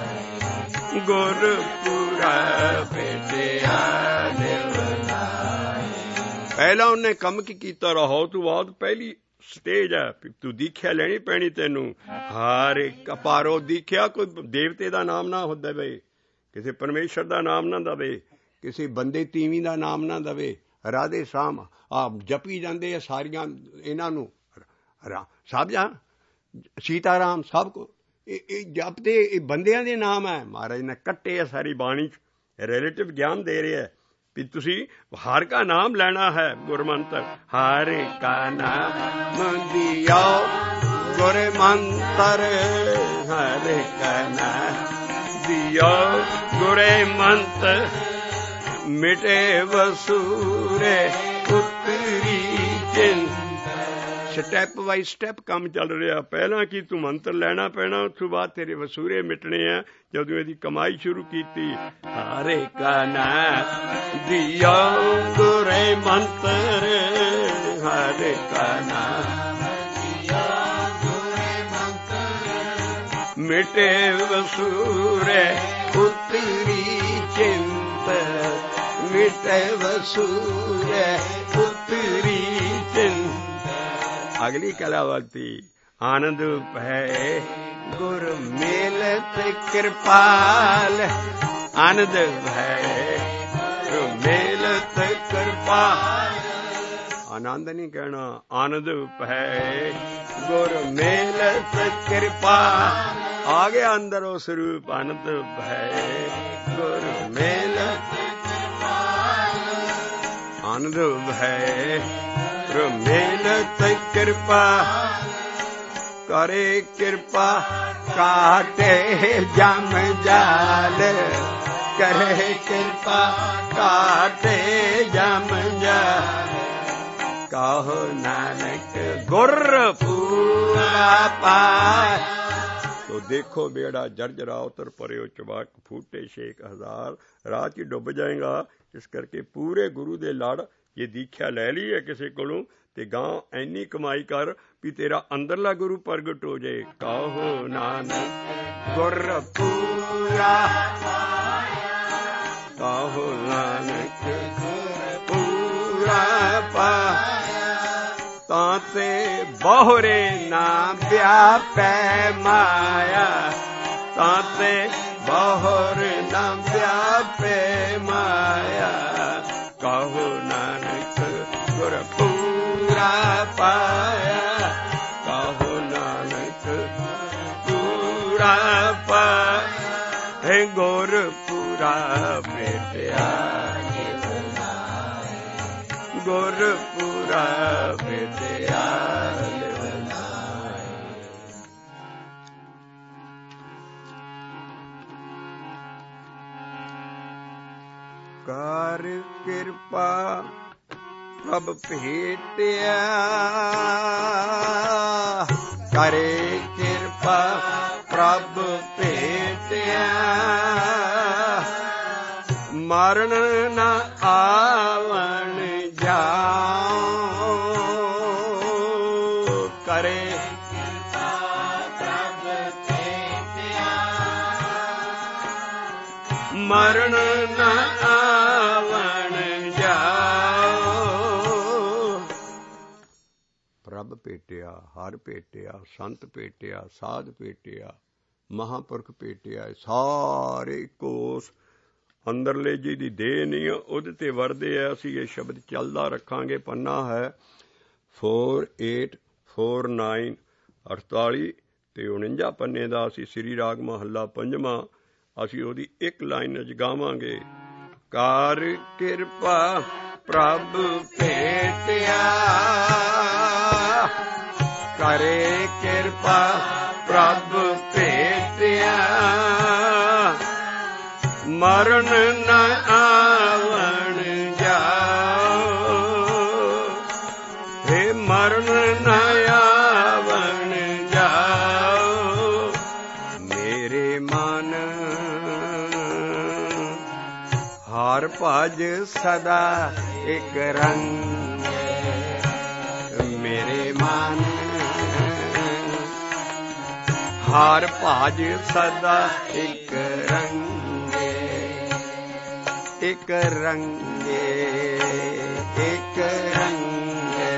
ਗੁਰਪੁਰਾ ਭੇਟਿਆ ਨਿਵਲਾ। ਪਹਿਲਾਂ ਉਹਨੇ ਕੰਮ ਕੀ ਕੀਤਾ? ਰਹੋ ਤੋਂ ਬਾਅਦ ਪਹਿਲੀ ਸਟੇਜ ਹੈ, ਤੂੰ ਦੀਖਿਆ ਲੈਣੀ ਪੈਣੀ ਤੈਨੂੰ। ਹਰ ਇੱਕ ਅਪਾਰੋ ਦੀਖਿਆ। ਕੋਈ ਦੇਵਤੇ ਦਾ ਨਾਮ ਨਾ ਦੇਵੇ, ਕਿਸੇ ਪਰਮੇਸ਼ਰ ਦਾ ਨਾਮ ਨਾ ਦੇਵੇ, ਕਿਸੇ ਬੰਦੇ ਤੀਵੀਂ ਦਾ ਨਾਮ ਨਾ ਦੇਵੇ। ਰਾਧੇ ਸ਼ਾਮ ਆਪ ਜਪੀ ਜਾਂਦੇ ਆ ਸਾਰੀਆਂ ਇਹਨਾਂ ਨੂੰ, ਸਭ ਜਾਂ ਸੀਤਾ ਰਾਮ ਸਭ ਕੋ ਇਹ ਜਪਦੇ। ਇਹ ਬੰਦਿਆਂ ਦੇ ਨਾਮ ਹੈ। ਮਹਾਰਾਜ ਨੇ ਕੱਟੇ ਆ ਸਾਰੀ ਬਾਣੀ 'ਚ। ਰਿਲੇਟਿਵ ਗਿਆਨ ਦੇ ਰਿਹਾ ਵੀ ਤੁਸੀਂ ਹਰ ਕਾ ਨਾਮ ਲੈਣਾ ਹੈ ਗੁਰਮੰਤਰ। ਹਰ ਕਾ ਨਾਮ ਦਿਓ ਗੁਰੇ ਮੰਤਰ, ਹਰ ਕਾ ਨਾਮ ਦਿਓ ਗੁਰੇ ਮੰਤਰ। ਮਿਟੇ ਵਸੂਰੇ ਉਤਰੀ ਚਿੰਤ। ਸਟੈਪ ਬਾਈ ਸਟੈਪ ਕੰਮ ਚੱਲ ਰਿਹਾ। ਪਹਿਲਾਂ ਕੀ ਤੂੰ ਮੰਤਰ ਲੈਣਾ ਪੈਣਾ, ਉਸ ਤੋਂ ਬਾਅਦ ਤੇਰੇ ਵਸੂਰੇ ਮਿਟਣੇ ਆ। ਜਦੋਂ ਇਹਦੀ ਕਮਾਈ ਸ਼ੁਰੂ ਕੀਤੀ, ਹਰੇ ਕਾ ਨਾਮ ਦਿਓ ਗੁਰੇ ਮੰਤਰ, ਹਰੇ ਕਾ ਨਾਮ ਦਿਓ ਗੁਰੇ ਮੰਤਰ। ਮਿਟੇ ਵਸੂਰੇ ਉਤਰੀ ਚਿੰਤ, ਮਿਟੇ ਵਸੂਰੇ ਉਤਰੀ ਚਿੰਤ। ਅਗਲੀ ਕਲਾਵਤੀ। ਆਨੰਦ ਭੈ ਗੁਰ ਮਿਲਤ ਕਿਰਪਾਲ, ਆਨੰਦ ਭੈ ਗੁਰ ਮਿਲਤ ਕਿਰਪਾਲ। ਆਨੰਦ ਨਹੀਂ ਕਹਿਣਾ, ਆਨੰਦ ਭੈ ਗੁਰ ਮਿਲਤ ਕਿਰਪਾਲ। ਆ ਗਿਆ ਅੰਦਰ ਉਹ ਸਰੂਪ। ਆਨੰਦ ਭੈ ਗੁਰ ਮਿਲਤ ਕਿਰਪਾਲ, ਆਨੰਦ ਭੈ ਗੁਰ ਮਿਲਤ ਕਿਰਪਾ। करे कृपा काटे जम जाल, करे कृपा काटे जम जाल, कहो नानक गुर पूरा पाए। तो देखो बेड़ा जर्जरा उतर परे चबाक फूटे 6,000 राह च डुੱਬ जाएगा। इस करके पूरे गुरु दे लड़ जे दीख्या लै ली है किसी कोलों ते गां ऐनी कमाई कर भी तेरा अंदरला गुरु प्रगट हो जाए। कहो नानक गुर पूरा, कहो नानक गुर पूरा पाया, ताते बहुरे ना व्यापै माया, ताते बहुरे ना व्यापै माया, कहो नानक गुर पूरा पाया, कहो नानक पूरा पाया, गुर पूरा भेटिया, गुर पूरा भेटिया। कर कृपा प्रभ भेटिया, करे कृपा प्रभ भेटिया, मरण न आवण जाओ, करे कृपा प्रभ भेटिया, मरण न आवण जाओ। प्रभ भेटिया, हर भेटिया, संत भेटिया, साध भेटिया, महापुरख भेटिया, सारे कोस अंदरले जी दी देह नहीं ਉਹਦੇ ਤੇ ਵਰਦੇ ਆ। ਅਸੀਂ ਇਹ ਸ਼ਬਦ ਚੱਲਦਾ ਰੱਖਾਂਗੇ। ਪੰਨਾ ਹੈ 4849 48 ਤੇ 49 ਪੰਨੇ ਦਾ। ਅਸੀਂ ਸ੍ਰੀ ਰਾਗ ਮਹੱਲਾ ਪੰਜਵਾਂ ਅਸੀਂ ਉਹਦੀ ਇੱਕ ਲਾਈਨ ਚ ਗਾਵਾਂਗੇ। ਕਰ ਕਿਰਪਾ ਪ੍ਰਭ ਭੇਟਿਆ, करे कृपा प्रभ भेटिया, मरण न आवण जाओ, हे मरण न आवण जाओ। मेरे मन हर भज सदा एक रंग, मेरे मन हर भज सदा एक रंगे, एक रंगे, एक रंगे।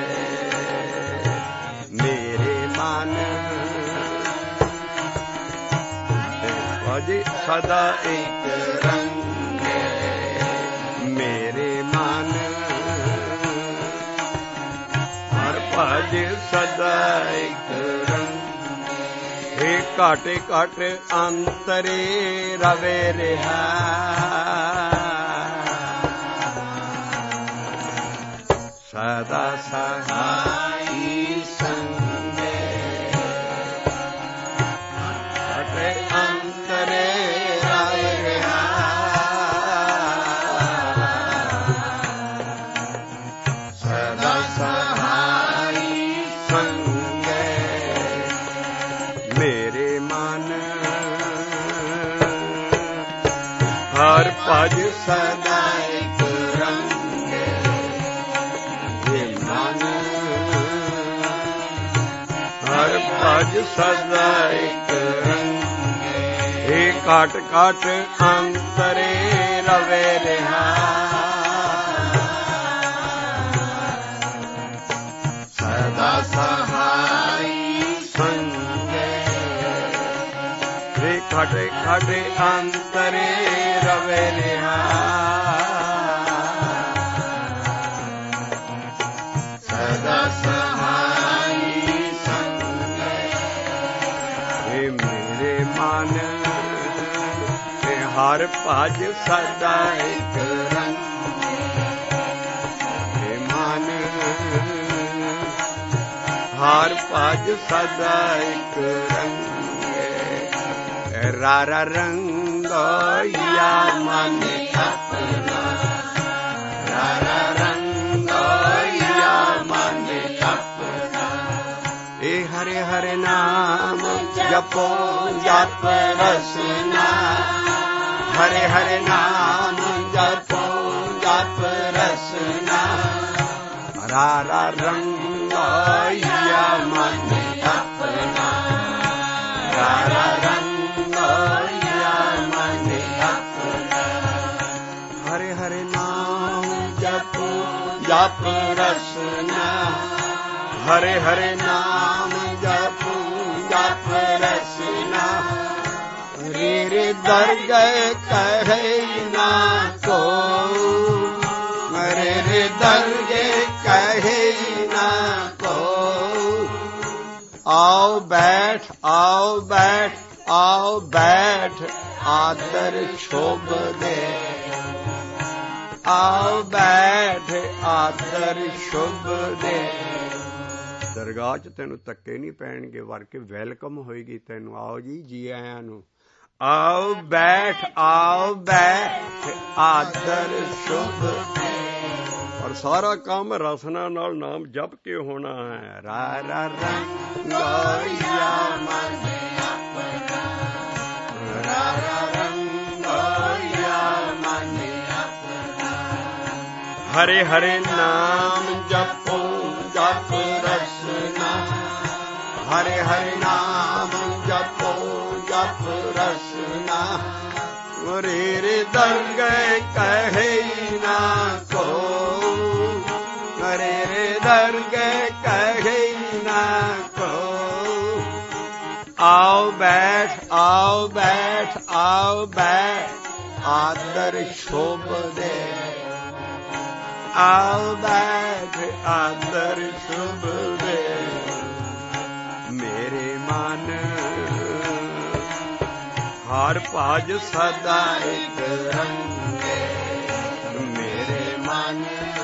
मेरे मन भज सदा एक रंगे, मेरे मन हर भज सदा एक रंग। हे घट घट अंतरे रवे रहा, सदा सहाई संगे। घट अंतरे रवे रहा, सदा सहाई संगे। मेरे मन हर भज सदा एक रंगे, हे मन हर भज सदा एक रंगे। हे घट घट अंतरे रवे रहा, सदा सहाई संगे। हे घट घट अंतरे रवे रहा, सदा सहाई संगे। हे मेरे मन हर भज सदा एक रंगे, हे मन ਹਰ ਭਜ ਸਦਾ ਇੱਕ ਰੰਗੇ ਰਾਰਾ ਰੰਗੋਇਆ ਮਨ ਆਪਣਾ ਰਾਰਾ ਰੰਗੋਇਆ ਮਨ ਆਪਣਾ ਇਹ ਹਰੇ ਹਰੇ ਨਾਮ ਜਪੋ ਜਪ ਰਸਨਾ ਹਰੇ ਹਰੇ ਨਾਮ ਜਪੋ ਜਪ ਰਸਨਾ ਰਾਰਾ ਰੰਗੋਇਆ ਮਨ ਆਪਣਾ ਰਾਰਾ ਰੰਗੋਇਆ ਮਨ ਆਪਣਾ ਹਰੇ ਹਰੇ ਨਾਮ ਜਪੋ ਜਪ ਰਸਨਾ ਹਰੇ ਹਰੇ ਨਾਮ ਜਪੋ ਜਪ ਰਸਨਾ ਰੇ ਦਰਗਹਿ ਕਹੈ ਨਾ ਕੋ ਰੇ ਦਰਗਹਿ ਕਹੈ ਨਾ ਕੋ ਆਓ ਬੈਠ ਆਓ ਬੈਠ ਆਓ ਬੈਠ ਆਦਰ ਸ਼ੋਭ ਦੇ ਆਓ ਬੈਠ ਆਦਰ ਸ਼ੁਭ ਦੇ ਦਰਗਾਹ 'ਚ ਤੈਨੂੰ ਧੱਕੇ ਨਹੀਂ ਪੈਣਗੇ ਵਰ ਕੇ ਵੈਲਕਮ ਹੋਏਗੀ ਤੈਨੂੰ ਆਓ ਜੀ ਆਇਆਂ ਨੂੰ ਆਓ ਬੈਠ ਆਦਰ ਸ਼ੁਭ ਔਰ ਸਾਰਾ ਕੰਮ ਰਸਨਾ ਨਾਲ ਨਾਮ ਜਪ ਕੇ ਹੋਣਾ ਹੈ ਰਾਰਾ ਰੰਗੋਇਆ ਮਨ ਆਪਣਾ ਰਾਰਾ ਰੰਗੋਇਆ ਮਨ ਆਪਣਾ ਹਰੇ ਹਰੇ ਨਾਮ ਜਪੋ ਜਪ ਰਸਨਾ ਹਰੇ ਹਰੇ ਨਾਮ ਜਪੋ ਜਪ ਰਸਨਾ ਰੇ ਦਰਗਹਿ ਕਹੈ ਨਾ ਕੋ ਰੇ ਦਰਗਹਿ ਕਹੈ ਨਾ ਕੋ ਆਓ ਬੈਠ ਆਓ ਬੈਠ ਆਓ ਬੈਠ ਆਦਰ ਸ਼ੋਭ ਦੇ ਆਓ ਬੈਠ ਆਦਰ ਸ਼ੁਭ ਦੇ ਮੇਰੇ ਮਨ ਹਰ ਭਜ ਸਦਾ ਇੱਕ ਰੰਗੇ ਮੇਰੇ ਮਨ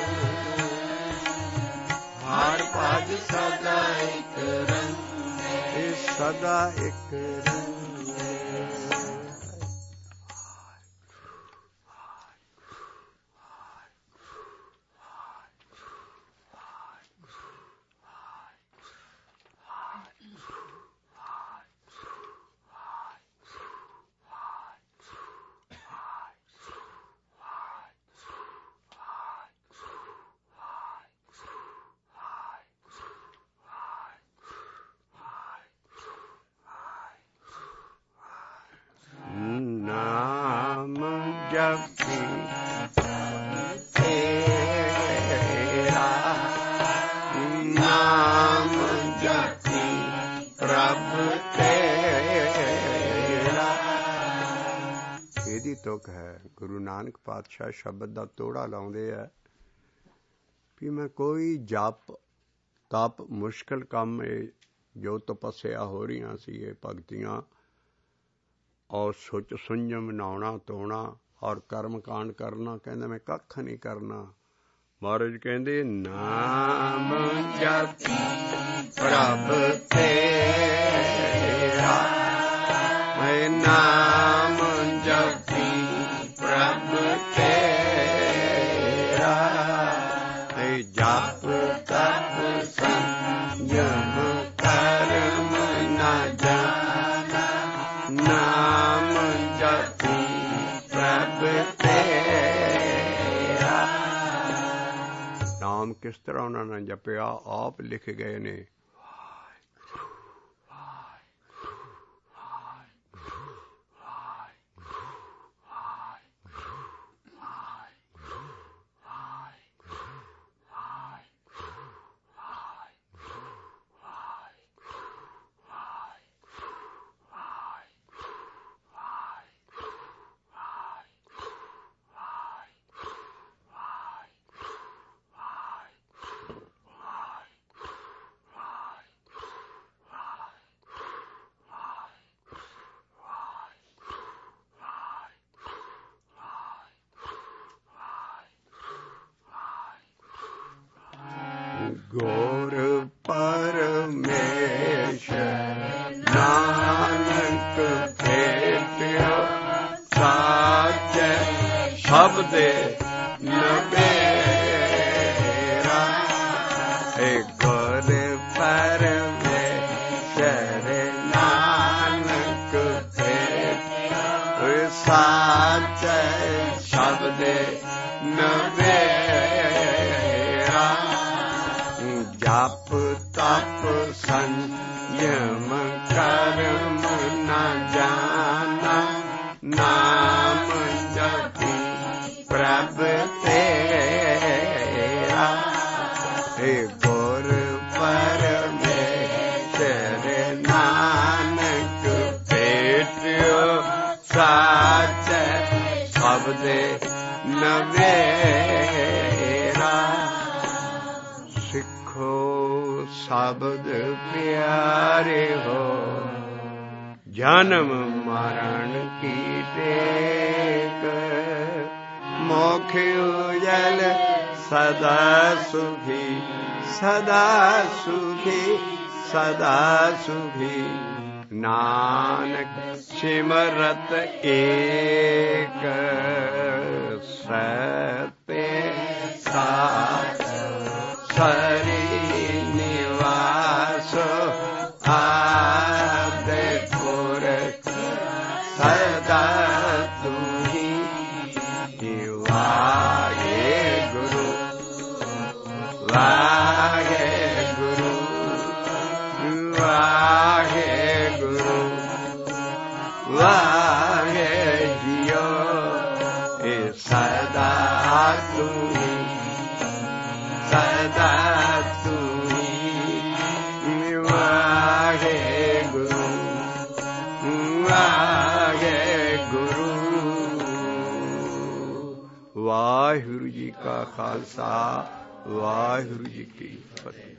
ਹਰ ਭਜ ਸਦਾ ਇੱਕ ਰੰਗੇ ਸਦਾ ਇੱਕ ਰੰਗੇ ਜਪੀ ਤੇਰਾ ਨਾਮ ਜਪੀ ਪ੍ਰਭ ਤੇਰਾ ਇਹਦੀ ਤੁਕ ਹੈ ਗੁਰੂ ਨਾਨਕ ਪਾਤਸ਼ਾਹ ਸ਼ਬਦ ਦਾ ਤੋੜਾ ਲਾਉਂਦੇ ਆ ਵੀ ਮੈਂ ਕੋਈ ਜਪ ਤਪ ਮੁਸ਼ਕਿਲ ਕੰਮ ਇਹ ਜੋ ਤਪੱਸਿਆ ਹੋ ਰਹੀਆਂ ਸੀ ਇਹ ਭਗਤੀਆਂ ਔਰ ਸੁੱਚ ਸੁੰਝਮ ਨਹਾਉਣਾ ਧੋਣਾ ਔਰ ਕਰਮ ਕਾਂਡ ਕਰਨਾ ਕਹਿੰਦਾ ਮੈਂ ਕੱਖ ਨਹੀਂ ਕਰਨਾ ਮਹਾਰਾਜ ਕਹਿੰਦੇ ਨਾਮ ਜਪੀ ਪ੍ਰਭ ਤੇਰਾ ਮੈਂ ਨਾਮ ਜਪੀ ਪ੍ਰਭ ਤੇਰਾ ਹੈ ਜਪ ਤਪ ਸੰਜਮ ਕਰਮ ਨਾ ਜਾਣਾ ਨਾਮ ਜਪੀ ਪ੍ਰਭ ਤੇਰਾ ਨਾਮ ਕਿਸ ਤਰ੍ਹਾਂ ਉਹਨਾਂ ਨੇ ਜਪਿਆ ਆਪ ਲਿਖ ਗਏ ਨੇ ਗੁਰ ਪਰਮ ਸਭ ਦੇ ਨਵੇਰਾ ਏ ਗੁਰ ਪਰਮੇਸ਼ਰ ਨਾਨਕ ਤੇ ਸਾਚੇ ਸ਼ਬਦ ਨਵੇਰਾ ਜਪ ਤਪ ਸੰਯਮ ਕਰਮ ਨਾ ਜਾਣਾ ਨਾਮ ਜਪੀ ਪ੍ਰਭ ਤੇਰਾ ਏ ਗੁਰ ਪਰਮੇਸ਼ਰ ਨਾਨਕ ਭੇਟਿਓ ਸਾਚੇ ਸ਼ਬਦ ਨਵੇਰਾ ਸਿੱਖੋ ਸ਼ਬਦ ਪਿਆਰੇ ਹੋ ਜਨਮ ਮਰਨ ਕੀ ਟੇਕ ਮੋਖ ਉਜਲ ਸਦਾ ਸੁਖੀ ਸਦਾ ਸੁਖੀ ਸਦਾ ਸੁਖੀ ਨਾਨਕ ਸਿਮਰਤ ਏਕ ਸਤੇ ਸਾਚ ਸਰੀ ਨਿਵਾਸ ਆਦੇ ਪੁਰਖ ਸਦਾ ਤੁਹੀ ਵਾਹਿਗੁਰੂ ਵਾਹਿਗੁਰੂ ਵਾਹਿਗੁਰੂ ਵਾਹਿਜੀਓ ਏ ਸਦਾ ਤੁਹੀ ਸਦਾ ਤੁਹੀ ਵਾਹਿਗੁਰੂ ਵਾਹਿਗੁਰੂ ਵਾਹਿਗੁਰੂ ਜੀ ਕਾ ਖਾਲਸਾ ਵਾਹਿਗੁਰੂ ਜੀ ਕੀ ਫਤਿਹ।